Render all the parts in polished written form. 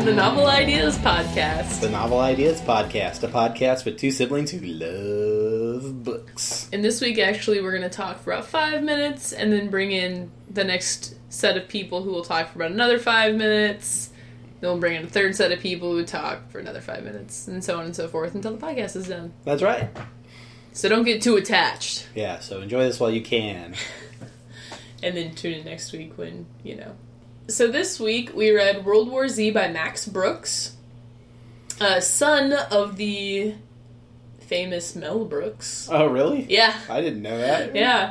the Novel Ideas Podcast. The Novel Ideas Podcast, a podcast with two siblings who love books. And this week, actually, we're going to talk for about 5 minutes and then bring in the next set of people who will talk for about another 5 minutes. Then we'll bring in a third set of people who talk for another 5 minutes, and so on and so forth until the podcast is done. That's right. So don't get too attached. Yeah, so enjoy this while you can. And then tune in next week when, So this week, we read World War Z by Max Brooks, son of the famous Mel Brooks. Oh, really? Yeah. I didn't know that. Yeah.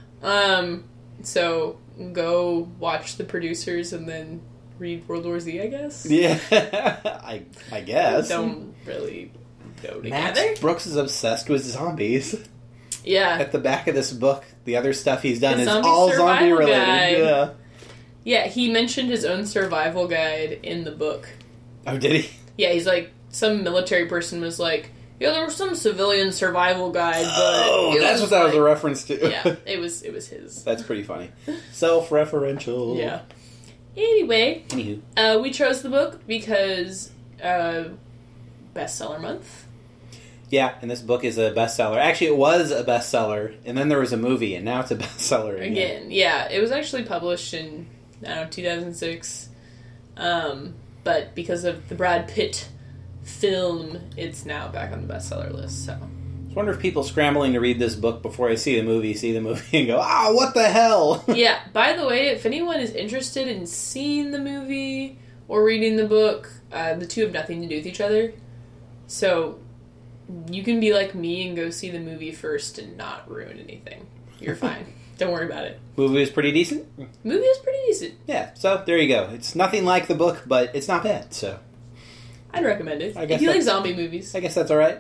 So go watch The Producers and then read World War Z, I guess. Yeah, I guess. Don't really go together. Max Brooks is obsessed with zombies. Yeah. At the back of this book, the other stuff he's done The is zombie all survival zombie related. guide. Yeah. Yeah, he mentioned his own survival guide in the book. Oh, did he? Yeah, he's like, some military person was like, yeah, there was some civilian survival guide, but... Oh, that's what that was a reference to. Yeah, it was his. That's pretty funny. Self-referential. Yeah. Anyway, Anywho. we chose the book because bestseller month. Yeah, and this book is a bestseller. Actually, it was a bestseller, and then there was a movie, and now it's a bestseller again. Yeah, it was actually published in, 2006. But because of the Brad Pitt film, it's now back on the bestseller list, so... I wonder if people scrambling to read this book before they see the movie and go, "Ah, what the hell?" Yeah, by the way, if anyone is interested in seeing the movie or reading the book, the two have nothing to do with each other. So, you can be like me and go see the movie first and not ruin anything. You're fine. Don't worry about it. Movie is pretty decent? Movie is pretty decent. Yeah, so there you go. It's nothing like the book, but it's not bad, so... I'd recommend it. I guess if you like zombie movies. I guess that's alright.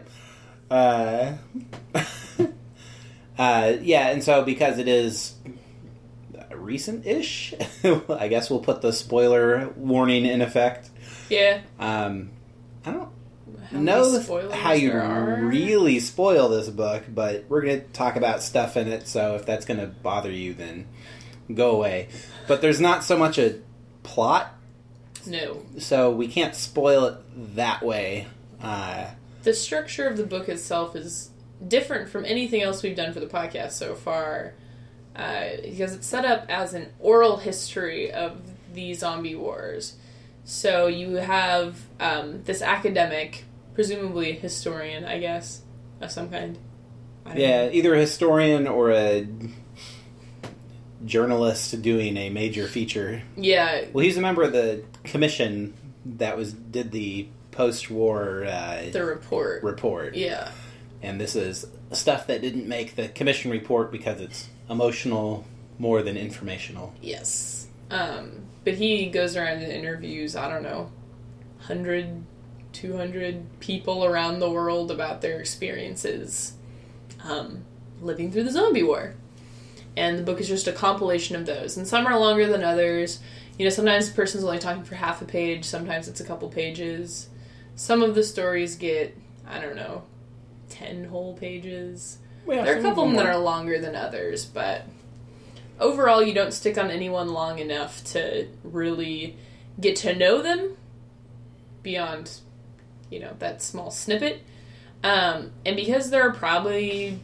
Yeah, and so because it is recent-ish, I guess we'll put the spoiler warning in effect. Yeah. I don't How know many spoilers how you there are? really spoil this book, but we're going to talk about stuff in it, so if that's going to bother you, then go away. But there's not so much a plot, No. so we can't spoil it that way. The structure of the book itself is different from anything else we've done for the podcast so far, because it's set up as an oral history of the zombie wars. So you have this academic, presumably a historian, I guess, of some kind. I don't know. Either a historian or a journalist doing a major feature. Yeah. Well, he's a member of the commission that did the post-war The report. report. Yeah. And this is stuff that didn't make the commission report because it's emotional more than informational. Yes. But he goes around and interviews, 100, 200 people around the world about their experiences living through the zombie war. And the book is just a compilation of those. And some are longer than others. Sometimes the person's only talking for half a page. Sometimes it's a couple pages. Some of the stories get, 10 whole pages. Well, There are a couple of them that are longer than others, but overall you don't stick on anyone long enough to really get to know them beyond, that small snippet. And because there are probably,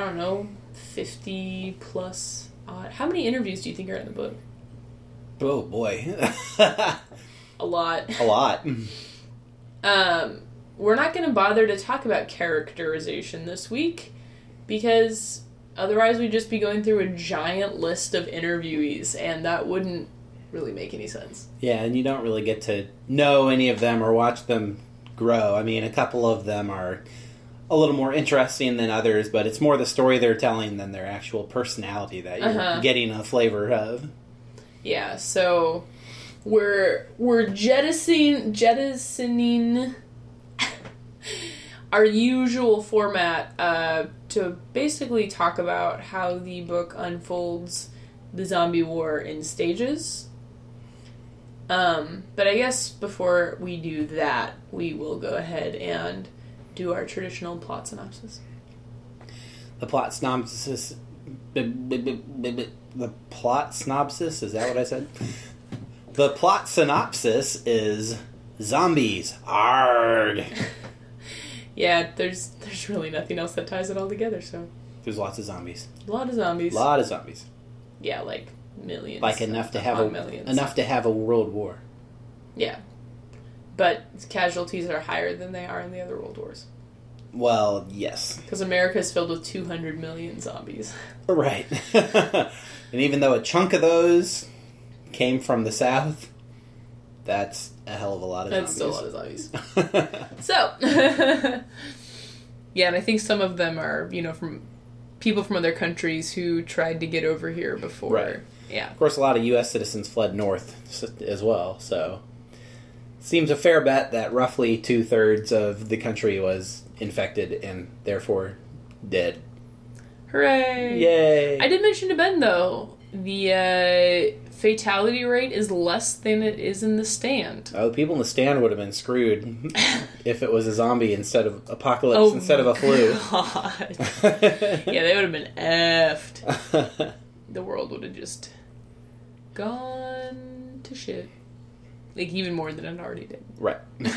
50 plus odd. How many interviews do you think are in the book? Oh, boy. A lot. A lot. We're not going to bother to talk about characterization this week because otherwise we'd just be going through a giant list of interviewees and that wouldn't really make any sense. Yeah, and you don't really get to know any of them or watch them grow. I mean, a couple of them are a little more interesting than others, but it's more the story they're telling than their actual personality that you're getting a flavor of. Yeah, so we're jettisoning our usual format to basically talk about how the book unfolds the zombie war in stages. But I guess before we do that, we will go ahead and do our traditional plot synopsis. The plot synopsis... The plot synopsis? Is that what I said? The plot synopsis is Zombies. Arg. Yeah, there's really nothing else that ties it all together, so. There's lots of zombies. A lot of zombies. A lot of zombies. Yeah, like millions. Like enough to have a world war. Yeah. But casualties are higher than they are in the other world wars. Well, yes. Because America is filled with 200 million zombies. Right. And even though a chunk of those came from the South, that's a hell of a lot of That's zombies. Still a lot of zombies. So, yeah, and I think some of them are, from people from other countries who tried to get over here before. Right. Yeah. Of course, a lot of U.S. citizens fled north as well, so it seems a fair bet that roughly 2/3 of the country was infected and therefore dead. Hooray! Yay! I did mention to Ben, though, the fatality rate is less than it is in the stand. Oh, the people in the stand would have been screwed if it was a zombie instead of apocalypse instead of a flu. God. Yeah, they would have been effed. The world would have just gone to shit. Like, even more than it already did. Right.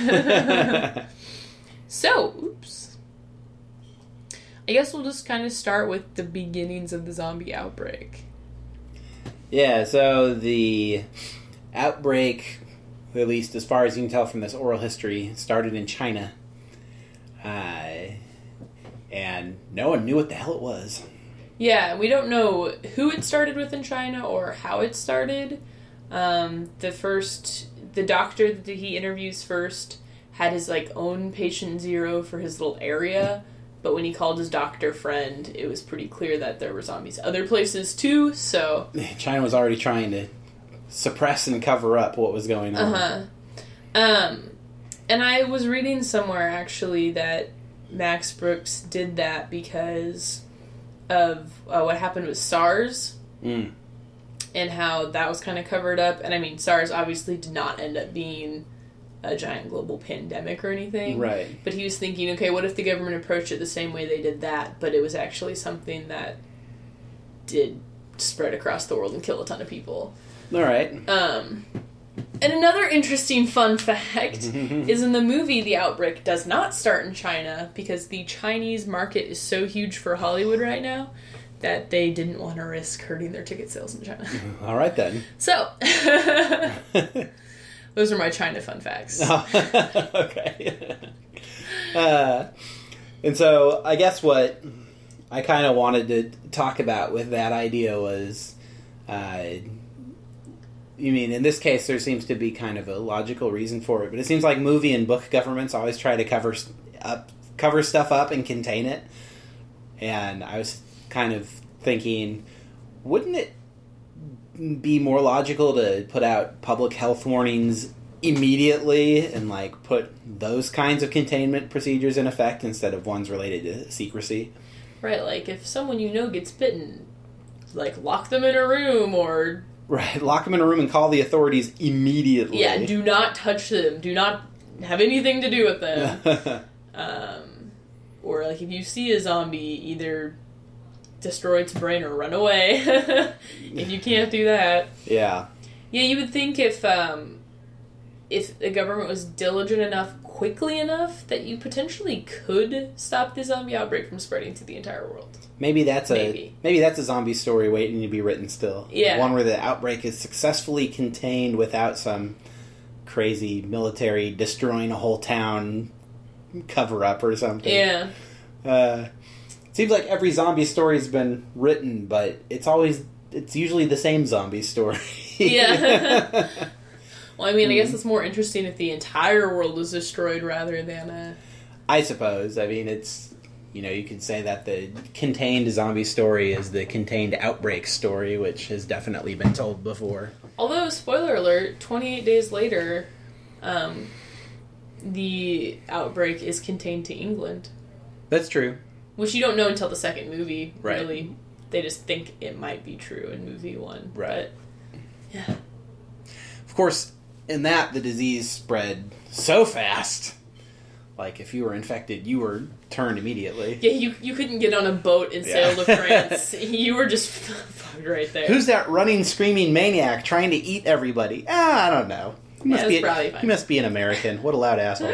So, oops. I guess we'll just kind of start with the beginnings of the zombie outbreak. Yeah, so the outbreak, at least as far as you can tell from this oral history, started in China. And no one knew what the hell it was. Yeah, we don't know who it started with in China or how it started. The doctor that he interviews first had his own patient zero for his little area, but when he called his doctor friend, it was pretty clear that there were zombies other places too, so... China was already trying to suppress and cover up what was going on. And I was reading somewhere, actually, that Max Brooks did that because of what happened with SARS. And how that was kind of covered up. And I mean, SARS obviously did not end up being a giant global pandemic or anything. Right. But he was thinking, okay, what if the government approached it the same way they did that, but it was actually something that did spread across the world and kill a ton of people. All right. And another interesting fun fact is in the movie, the outbreak does not start in China because the Chinese market is so huge for Hollywood right now that they didn't want to risk hurting their ticket sales in China. All right, then. So, those are my China fun facts. Okay. And so, I guess what I kind of wanted to talk about with that idea was, in this case, there seems to be kind of a logical reason for it, but it seems like movie and book governments always try to cover stuff up and contain it. And I was kind of thinking, wouldn't it be more logical to put out public health warnings immediately and put those kinds of containment procedures in effect instead of ones related to secrecy? Right, if someone gets bitten, lock them in a room or... Right, lock them in a room and call the authorities immediately. Yeah, do not touch them. Do not have anything to do with them. Or, if you see a zombie, either destroy its brain or run away. If you can't do that. Yeah. Yeah, you would think if the government was diligent enough, quickly enough, that you potentially could stop the zombie outbreak from spreading to the entire world. Maybe that's a zombie story waiting to be written still. Yeah. One where the outbreak is successfully contained without some crazy military destroying a whole town cover-up or something. Yeah. Seems like every zombie story's been written, but it's usually the same zombie story. Yeah. Well, I guess it's more interesting if the entire world is destroyed rather than I suppose. It's... you could say that the contained zombie story is the contained outbreak story, which has definitely been told before. Although, spoiler alert, 28 days later, the outbreak is contained to England. That's true. Which you don't know until the second movie, right. Really. They just think it might be true in movie one. Right. But, yeah. Of course, in that, the disease spread so fast. If you were infected, you were turned immediately. Yeah, you couldn't get on a boat and sail to France. You were just fucked right there. Who's that running, screaming maniac trying to eat everybody? I don't know. It's probably fine. He must be an American. What a loud asshole.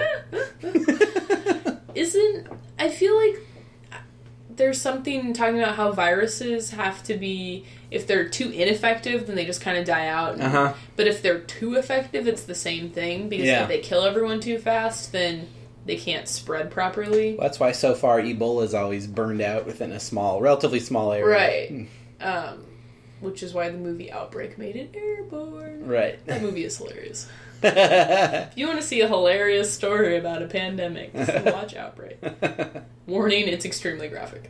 I feel like there's something talking about how viruses have to be, if they're too ineffective, then they just kind of die out. Uh-huh. But if they're too effective, it's the same thing. Because if they kill everyone too fast, then they can't spread properly. Well, that's why so far Ebola's always burned out within a relatively small area. Right. Which is why the movie Outbreak made it airborne. Right. That movie is hilarious. If you want to see a hilarious story about a pandemic, watch Outbreak. Warning, it's extremely graphic.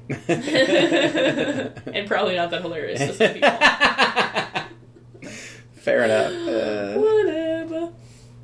And probably not that hilarious to some people. Fair enough. Whatever.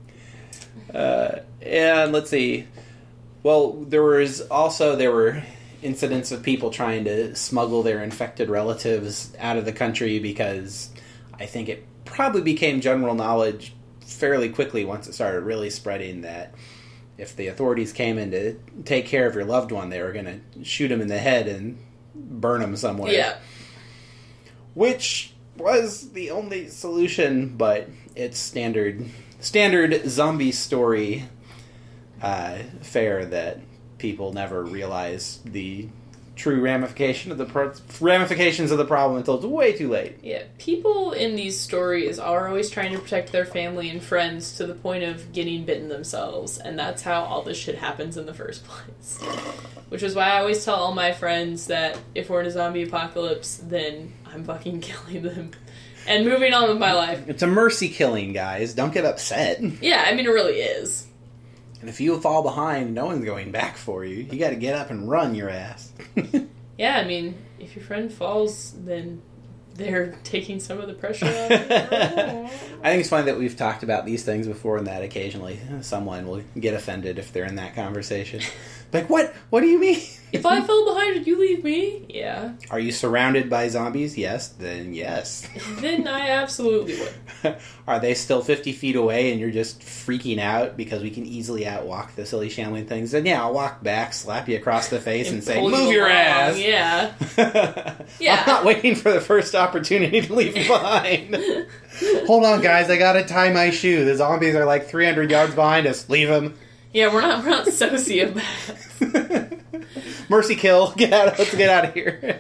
And let's see. Well, there were incidents of people trying to smuggle their infected relatives out of the country because I think it probably became general knowledge fairly quickly once it started really spreading that if the authorities came in to take care of your loved one, they were going to shoot him in the head and burn him somewhere. Yeah. Which was the only solution, but it's standard zombie story fare that people never realize the true ramifications of the problem until it's way too late. Yeah, people in these stories are always trying to protect their family and friends to the point of getting bitten themselves, and that's how all this shit happens in the first place. Which is why I always tell all my friends that if we're in a zombie apocalypse, then I'm fucking killing them. And moving on with my life. It's a mercy killing, guys. Don't get upset. Yeah, I mean, it really is. And if you fall behind, no one's going back for you. You gotta get up and run your ass. Yeah, I mean, if your friend falls, then they're taking some of the pressure off. I think it's funny that we've talked about these things before and that occasionally someone will get offended if they're in that conversation. Like, what? What do you mean? If I fell behind, did you leave me? Yeah. Are you surrounded by zombies? Yes. Then yes. Then I absolutely would. Are they still 50 feet away and you're just freaking out because we can easily outwalk the silly shambling things? Then yeah, I'll walk back, slap you across the face and say, move your ass! Yeah. Yeah. I'm not waiting for the first opportunity to leave you behind. Hold on, guys, I gotta tie my shoe. The zombies are like 300 yards behind us. Leave them. Yeah, we're not sociopaths. Mercy kill. Let's get out of here.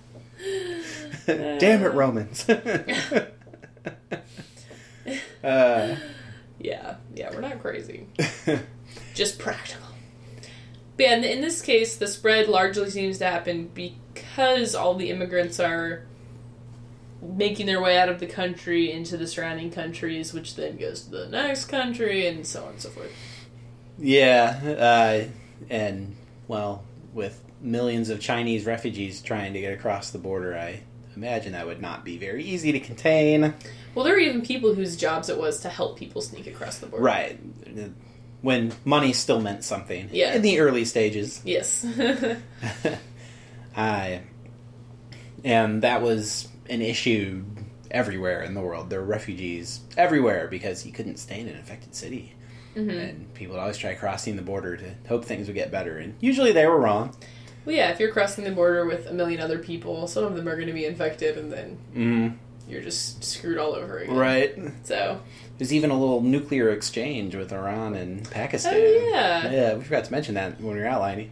Damn it, Romans. Yeah, we're not crazy. Just practical. But yeah, in this case, the spread largely seems to happen because all the immigrants are making their way out of the country into the surrounding countries, which then goes to the next country, and so on and so forth. Yeah, and, well, with millions of Chinese refugees trying to get across the border, I imagine that would not be very easy to contain. Well, there were even people whose jobs it was to help people sneak across the border. Right. When money still meant something. Yeah. In the early stages. Yes. And that was an issue everywhere in the world. There were refugees everywhere because you couldn't stay in an infected city. Mm-hmm. And people would always try crossing the border to hope things would get better. And usually they were wrong. Well, yeah, if you're crossing the border with a million other people, some of them are going to be infected, and then you're just screwed all over again. Right. So there's even a little nuclear exchange with Iran and Pakistan. Oh, yeah. Yeah, we forgot to mention that when we were outlining.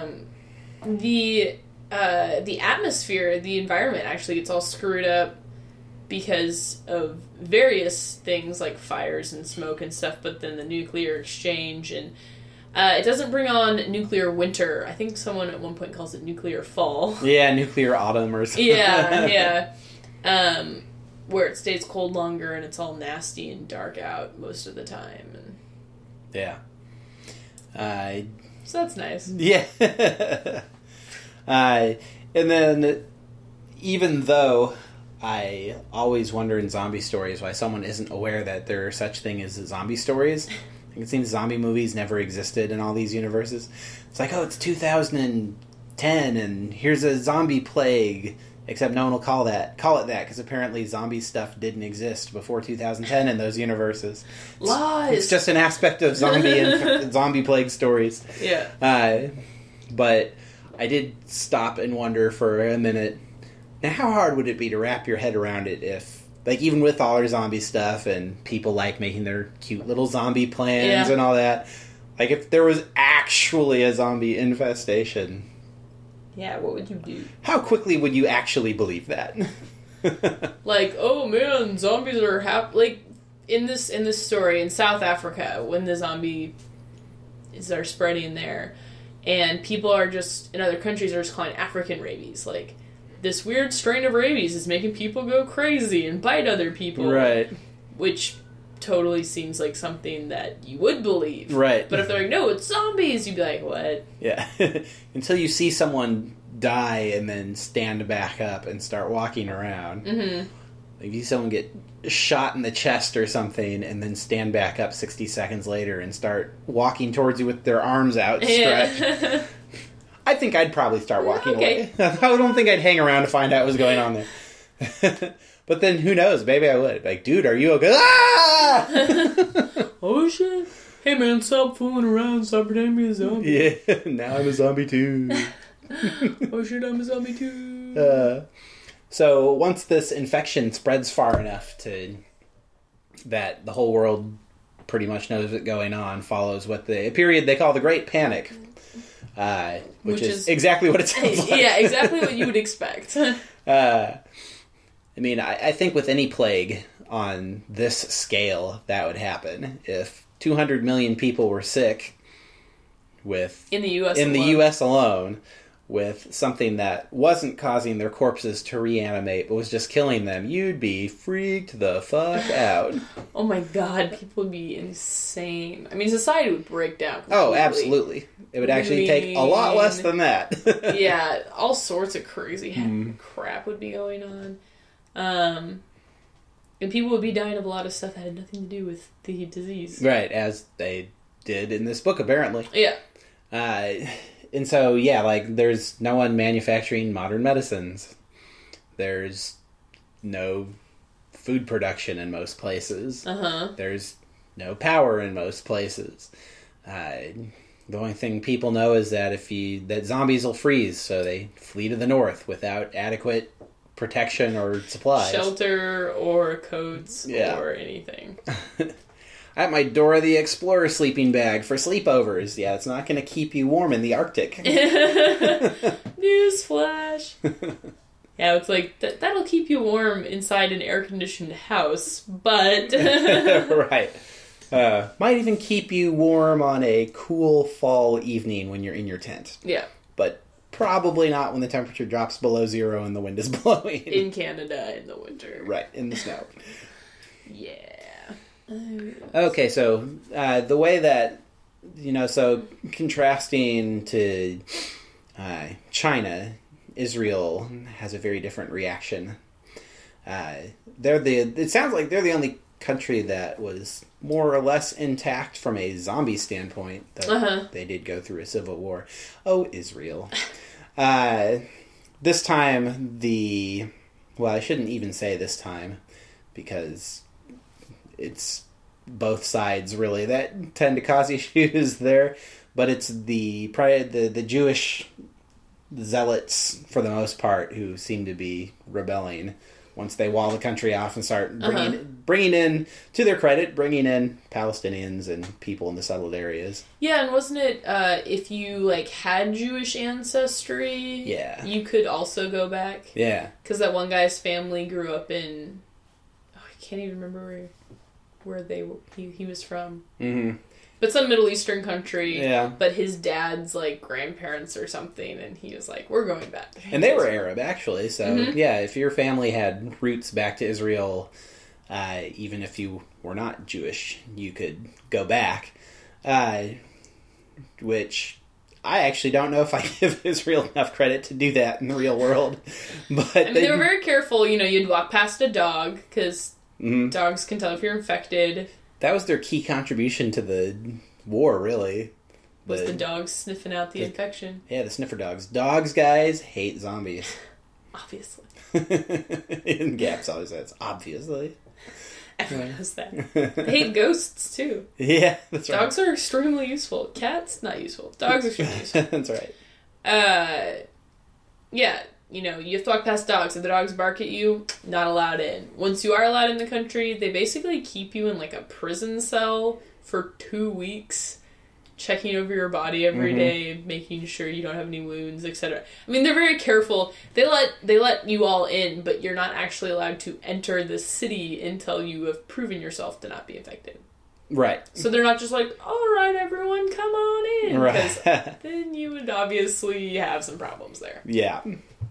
The atmosphere, the environment actually gets all screwed up because of various things like fires and smoke and stuff, but then the nuclear exchange, and it doesn't bring on nuclear winter. I think someone at one point calls it nuclear fall. Yeah, nuclear autumn or something. Yeah. Where it stays cold longer and it's all nasty and dark out most of the time. And yeah. So that's nice. Yeah. And then, even though I always wonder in zombie stories why someone isn't aware that there are such thing as zombie stories. I think it seems zombie movies never existed in all these universes. It's like, oh, it's 2010 and here's a zombie plague. Except no one will call it that because apparently zombie stuff didn't exist before 2010 in those universes. Lies! It's just an aspect of zombie and zombie plague stories. Yeah. But I did stop and wonder for a minute. Now, how hard would it be to wrap your head around it if like, even with all our zombie stuff and people, like, making their cute little zombie plans and all that, like, if there was actually a zombie infestation... Yeah, what would you do? How quickly would you actually believe that? Like, oh man, zombies are like, in this story, in South Africa, when the zombies are spreading there, and people are just, in other countries, are just calling it African rabies, like... This weird strain of rabies is making people go crazy and bite other people. Right. Which totally seems like something that you would believe. Right. But if they're like, no, it's zombies, you'd be like, what? Yeah. Until you see someone die and then stand back up and start walking around. Mm-hmm. Like, you see someone get shot in the chest or something and then stand back up 60 seconds later and start walking towards you with their arms outstretched. Yeah. I think I'd probably start walking away. I don't think I'd hang around to find out what's going on there. But then, who knows? Maybe I would. Like, dude, are you okay? Ah! Oh, shit. Hey, man, stop fooling around. Stop pretending to be a zombie. Yeah, now I'm a zombie, too. Oh, shit, I'm a zombie, too. So, once this infection spreads far enough that the whole world pretty much knows what's going on, follows what a period they call the Great Panic. Which is exactly what it sounds like. Yeah, exactly what you would expect. I mean, I think with any plague on this scale, that would happen. If 200 million people were sick in the U.S. alone, with something that wasn't causing their corpses to reanimate, but was just killing them, you'd be freaked the fuck out. Oh my god, people would be insane. I mean, society would break down completely. Oh, absolutely. It would actually take a lot less than that. Yeah, all sorts of crazy crap would be going on. And people would be dying of a lot of stuff that had nothing to do with the disease. Right, as they did in this book, apparently. Yeah. And so, yeah, like, there's no one manufacturing modern medicines. There's no food production in most places. Uh-huh. There's no power in most places. The only thing people know is that that zombies will freeze, so they flee to the north without adequate protection or supplies. Shelter or coats or anything. I have my Dora the Explorer sleeping bag for sleepovers. Yeah, it's not going to keep you warm in the Arctic. Newsflash. Yeah, it's like, that'll keep you warm inside an air-conditioned house, but... Right. Might even keep you warm on a cool fall evening when you're in your tent. Yeah. But probably not when the temperature drops below zero and the wind is blowing. In Canada in the winter. Right, in the snow. Yeah. Okay, so the way that, so contrasting to China, Israel has a very different reaction. It sounds like they're the only country that was more or less intact from a zombie standpoint, though they did go through a civil war. Oh, Israel. This time, well, I shouldn't even say this time, because it's both sides, really, that tend to cause issues there, but it's the Jewish zealots, for the most part, who seem to be rebelling once they wall the country off and start bringing in, to their credit, bringing in Palestinians and people in the settled areas. Yeah, and wasn't it, if you, had Jewish ancestry, you could also go back? Yeah. Because that one guy's family grew up in, I can't even remember where he was from. Mm-hmm. But some Middle Eastern country. Yeah. But his dad's, grandparents or something, and he was like, we're going back. And they were Arab, actually. So, yeah, if your family had roots back to Israel, even if you were not Jewish, you could go back. Which I actually don't know if I give Israel enough credit to do that in the real world. But they were very careful. You'd walk past a dog, because dogs can tell if you're infected. That was their key contribution to the war, really. Was the dogs sniffing out the infection. Yeah, the sniffer dogs. Dogs, guys, hate zombies. Obviously. And Gaps always says, obviously. Everyone knows that. They hate ghosts, too. Yeah, that's right. Dogs are extremely useful. Cats, not useful. Dogs are extremely useful. That's right. Yeah. you know, you have to walk past dogs. If the dogs bark at you, not allowed in. Once you are allowed in the country, they basically keep you in, like, a prison cell for 2 weeks, checking over your body every day, making sure you don't have any wounds, etc. I mean, they're very careful. They let you all in, but you're not actually allowed to enter the city until you have proven yourself to not be infected. Right. So they're not just like, all right, everyone, come on in. Right. Because then you would obviously have some problems there. Yeah.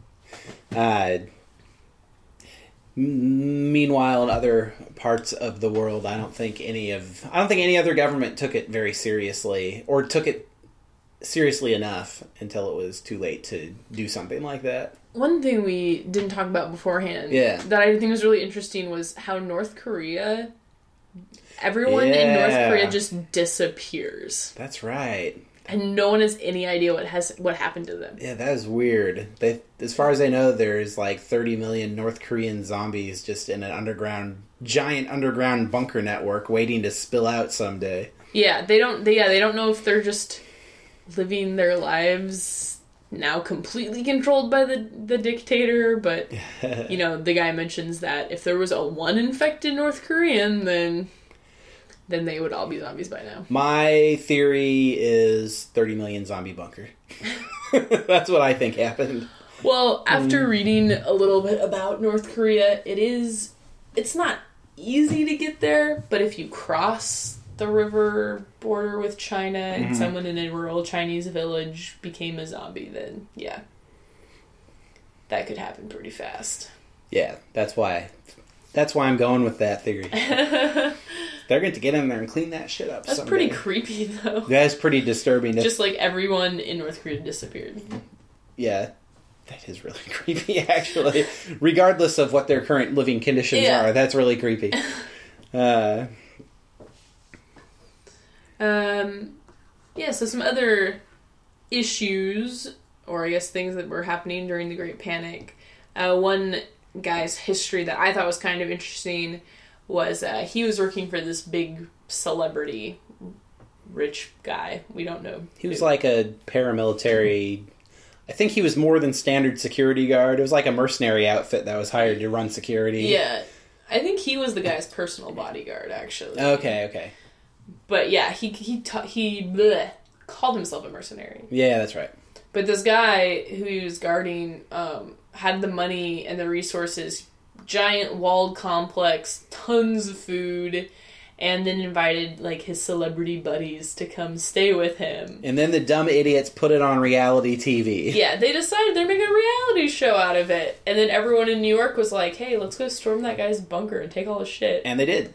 Meanwhile, in other parts of the world, I don't think any other government took it very seriously, or took it seriously enough until it was too late to do something like that. One thing we didn't talk about beforehand that I think was really interesting was how North Korea... Everyone in North Korea just disappears. That's right. And no one has any idea what happened to them. Yeah, that is weird. As far as I know, there's like 30 million North Korean zombies just in an giant underground bunker network waiting to spill out someday. Yeah, they don't know if they're just living their lives now completely controlled by the dictator, but you know, the guy mentions that if there was a one infected North Korean, then they would all be zombies by now. My theory is 30 million zombie bunker. That's what I think happened. Well, after reading a little bit about North Korea, it's not easy to get there, but if you cross the river border with China and someone in a rural Chinese village became a zombie, then yeah, that could happen pretty fast. Yeah, that's why I'm going with that theory. They're going to get in there and clean that shit up. That's someday. Pretty creepy, though. That's pretty disturbing. Just like everyone in North Korea disappeared. Yeah, that is really creepy, actually. Regardless of what their current living conditions are, that's really creepy. So some other issues, or I guess things that were happening during the Great Panic. One guy's history that I thought was kind of interesting was he was working for this big celebrity, rich guy. We don't know. He was like a paramilitary... I think he was more than standard security guard. It was like a mercenary outfit that was hired to run security. Yeah. I think he was the guy's personal bodyguard, actually. Okay. But yeah, he called himself a mercenary. Yeah, that's right. But this guy who he was guarding had the money and the resources, giant walled complex, tons of food, and then invited like his celebrity buddies to come stay with him. And then the dumb idiots put it on reality TV. Yeah, they decided they're making a reality show out of it. And then everyone in New York was like, hey, let's go storm that guy's bunker and take all his shit. And they did.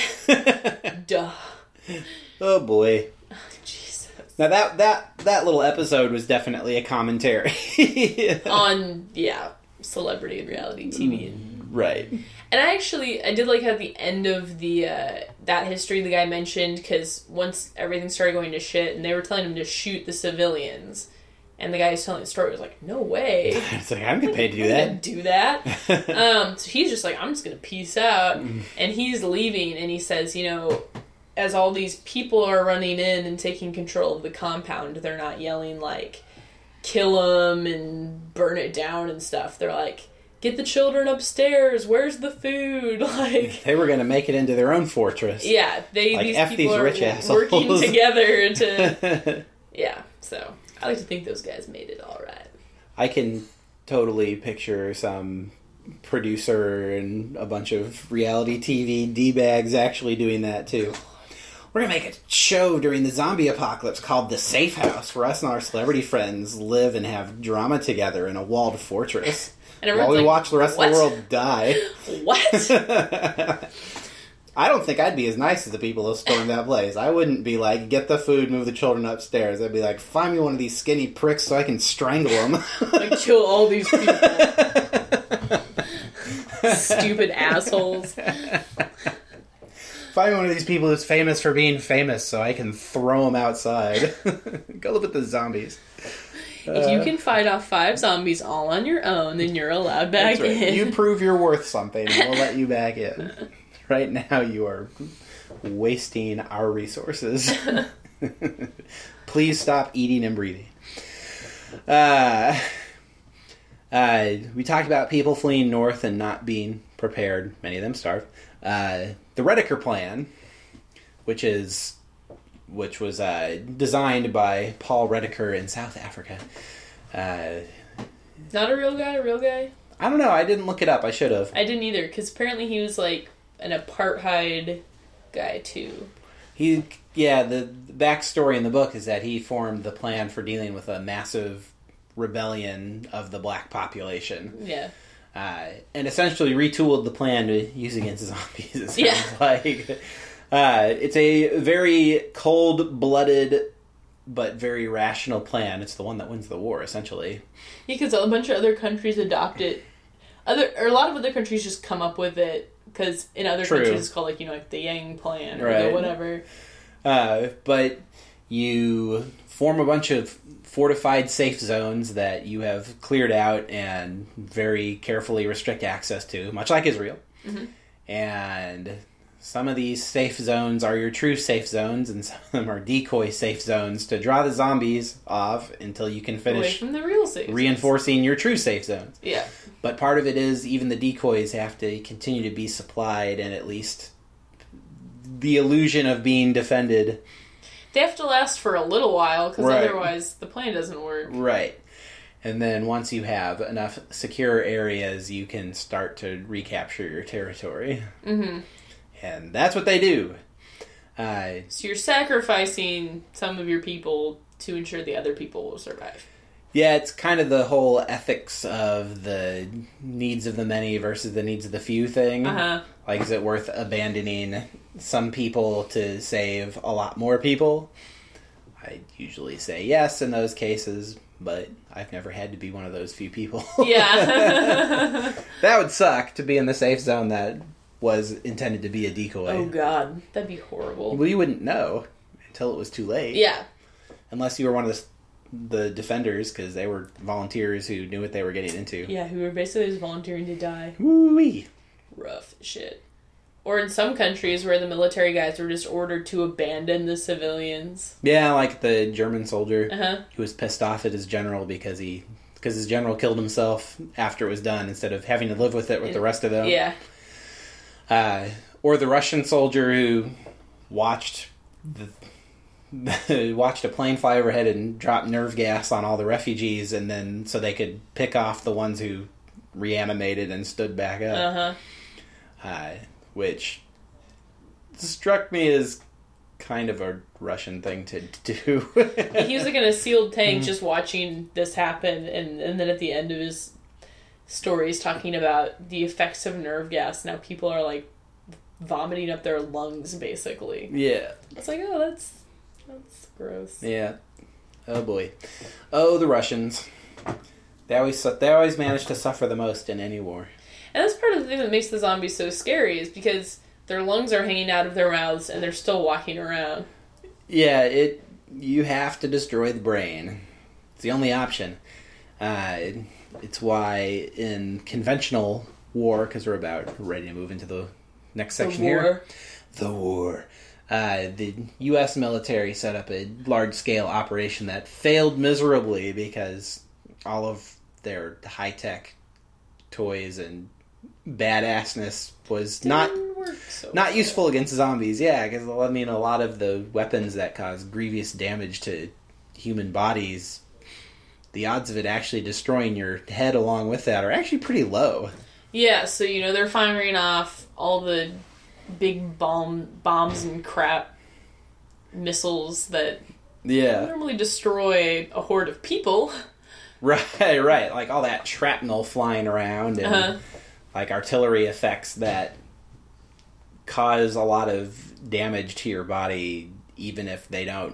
Duh. Oh boy. Jesus. Now that little episode was definitely a commentary. On, celebrity and reality TV. Right. And I did like how at the end of the that history the guy mentioned, because once everything started going to shit and they were telling him to shoot the civilians, and the guy who's telling the story was like, no way. It's like, I'm getting paid to do that. Do that. So he's just like, I'm just going to peace out. And he's leaving, and he says, you know, as all these people are running in and taking control of the compound, they're not yelling like, kill them and burn it down and stuff. They're like, get the children upstairs. Where's the food? Like, they were going to make it into their own fortress. Yeah, these people these are rich assholes. working together to. Yeah, so I like to think those guys made it all right. I can totally picture some producer and a bunch of reality TV D-bags actually doing that too. We're going to make a show during the zombie apocalypse called The Safe House, where us and our celebrity friends live and have drama together in a walled fortress. And while we like, watch the rest of the world die. What? I don't think I'd be as nice as the people who stormed that place. I wouldn't be like, get the food, move the children upstairs. I'd be like, find me one of these skinny pricks so I can strangle them. Like, kill all these people. Stupid assholes. Find one of these people who's famous for being famous so I can throw them outside. Go live with the zombies. If you can fight off 5 zombies all on your own, then you're allowed back in. You prove you're worth something, and we'll let you back in. Right now, you are wasting our resources. Please stop eating and breathing. We talked about people fleeing north and not being prepared. Many of them starved. The Rediker Plan, which was designed by Paul Rediker in South Africa. Not a real guy? I don't know. I didn't look it up. I should have. I didn't either, because apparently he was like an apartheid guy too. The backstory in the book is that he formed the plan for dealing with a massive rebellion of the black population. Yeah. And essentially retooled the plan to use against zombies. It sounds like. It's a very cold-blooded but very rational plan. It's the one that wins the war, essentially. Yeah, because a bunch of other countries adopt it. A lot of other countries just come up with it, because in other countries it's called, like the Yang Plan or the whatever. But you form a bunch of fortified safe zones that you have cleared out and very carefully restrict access to, much like Israel. Mm-hmm. And some of these safe zones are your true safe zones, and some of them are decoy safe zones to draw the zombies off until you can finish away from the real safe reinforcing zones. Your true safe zones. Yeah. But part of it is even the decoys have to continue to be supplied and at least the illusion of being defended. They have to last for a little while, because otherwise the plan doesn't work. Right. And then once you have enough secure areas, you can start to recapture your territory. Mm-hmm. And that's what they do. So you're sacrificing some of your people to ensure the other people will survive. Yeah, it's kind of the whole ethics of the needs of the many versus the needs of the few thing. Uh-huh. Like, is it worth abandoning some people to save a lot more people? I usually say yes in those cases, but I've never had to be one of those few people. Yeah. That would suck, to be in the safe zone that was intended to be a decoy. Oh, God. That'd be horrible. Well, you wouldn't know until it was too late. Yeah. Unless you were one of the defenders, because they were volunteers who knew what they were getting into. Yeah, who were basically just volunteering to die. Woo-wee. Rough shit. Or in some countries where the military guys were just ordered to abandon the civilians. Yeah, like the German soldier who was pissed off at his general because his general killed himself after it was done instead of having to live with it with the rest of them. Yeah. Or the Russian soldier who watched a plane fly overhead and drop nerve gas on all the refugees, and then so they could pick off the ones who reanimated and stood back up. Which struck me as kind of a Russian thing to do. He was like in a sealed tank just watching this happen, and then at the end of his story he's talking about the effects of nerve gas. Now people are like vomiting up their lungs, basically. Yeah. It's like, oh, that's gross. Yeah. Oh boy. Oh, the Russians. They always manage to suffer the most in any war. And that's part of the thing that makes the zombies so scary, is because their lungs are hanging out of their mouths and they're still walking around. Yeah, you have to destroy the brain. It's the only option. It's why in conventional war, because we're about ready to move into the next section here. The war. The U.S. military set up a large-scale operation that failed miserably because all of their high-tech toys and badassness was not useful against zombies. Yeah, because I mean, a lot of the weapons that cause grievous damage to human bodies, the odds of it actually destroying your head along with that are actually pretty low. Yeah, so they're firing off all the big bombs and crap missiles that normally destroy a horde of people. Right. Like all that shrapnel flying around and like artillery effects that cause a lot of damage to your body, even if they don't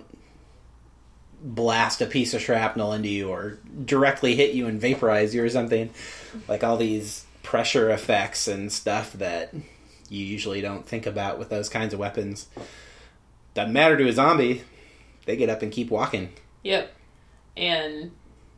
blast a piece of shrapnel into you or directly hit you and vaporize you or something. Like all these pressure effects and stuff that you usually don't think about with those kinds of weapons. Doesn't matter to a zombie. They get up and keep walking. Yep. And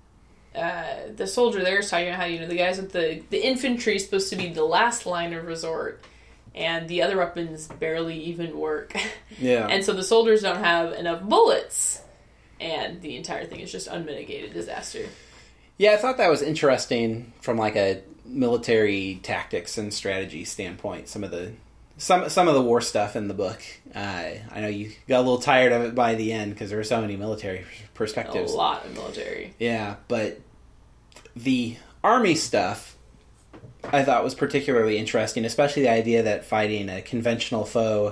the soldier there is talking about how, the guys with the infantry is supposed to be the last line of resort, and the other weapons barely even work. Yeah. And so the soldiers don't have enough bullets, and the entire thing is just unmitigated disaster. Yeah, I thought that was interesting from like a military tactics and strategy standpoint. Some of the war stuff in the book. I know you got a little tired of it by the end because there were so many military perspectives. A lot of military. Yeah, but the army stuff I thought was particularly interesting, especially the idea that fighting a conventional foe,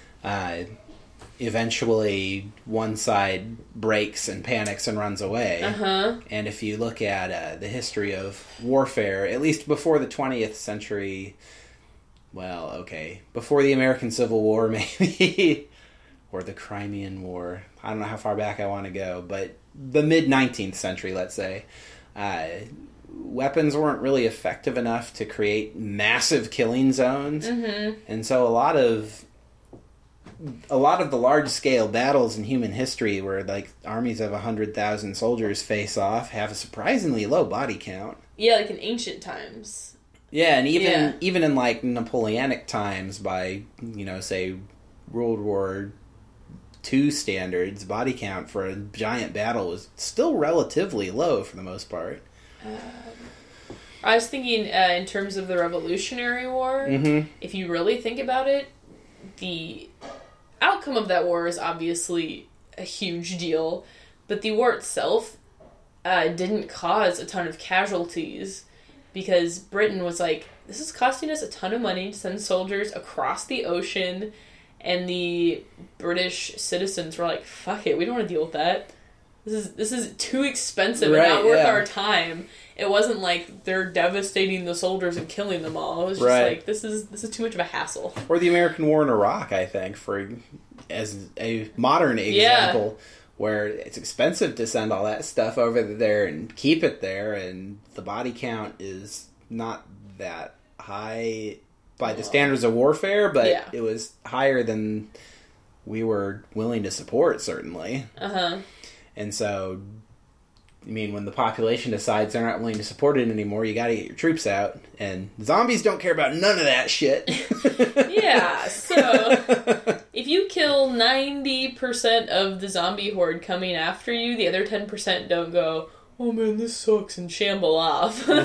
eventually one side breaks and panics and runs away. Uh-huh. And if you look at the history of warfare, at least before the 20th century, well, okay, before the American Civil War maybe, or the Crimean War, I don't know how far back I want to go, but the mid-19th century, let's say, weapons weren't really effective enough to create massive killing zones. Mm-hmm. And so a lot of the large-scale battles in human history where, like, armies of 100,000 soldiers face off have a surprisingly low body count. Yeah, like in ancient times. Yeah, and even in, like, Napoleonic times by, say, World War II standards, body count for a giant battle was still relatively low for the most part. I was thinking in terms of the Revolutionary War, if you really think about it, the outcome of that war is obviously a huge deal, but the war itself didn't cause a ton of casualties because Britain was like, this is costing us a ton of money to send soldiers across the ocean, and the British citizens were like, fuck it, we don't want to deal with that. This is too expensive and not worth our time. It wasn't like they're devastating the soldiers and killing them all. It was just like, this is too much of a hassle. Or the American War in Iraq, I think, as a modern example, where it's expensive to send all that stuff over there and keep it there, and the body count is not that high by the standards of warfare, but it was higher than we were willing to support, certainly. Uh-huh. And so, I mean, when the population decides they're not willing to support it anymore, you gotta get your troops out. And zombies don't care about none of that shit. Yeah, so if you kill 90% of the zombie horde coming after you, the other 10% don't go, oh man, this sucks, and shamble off. No.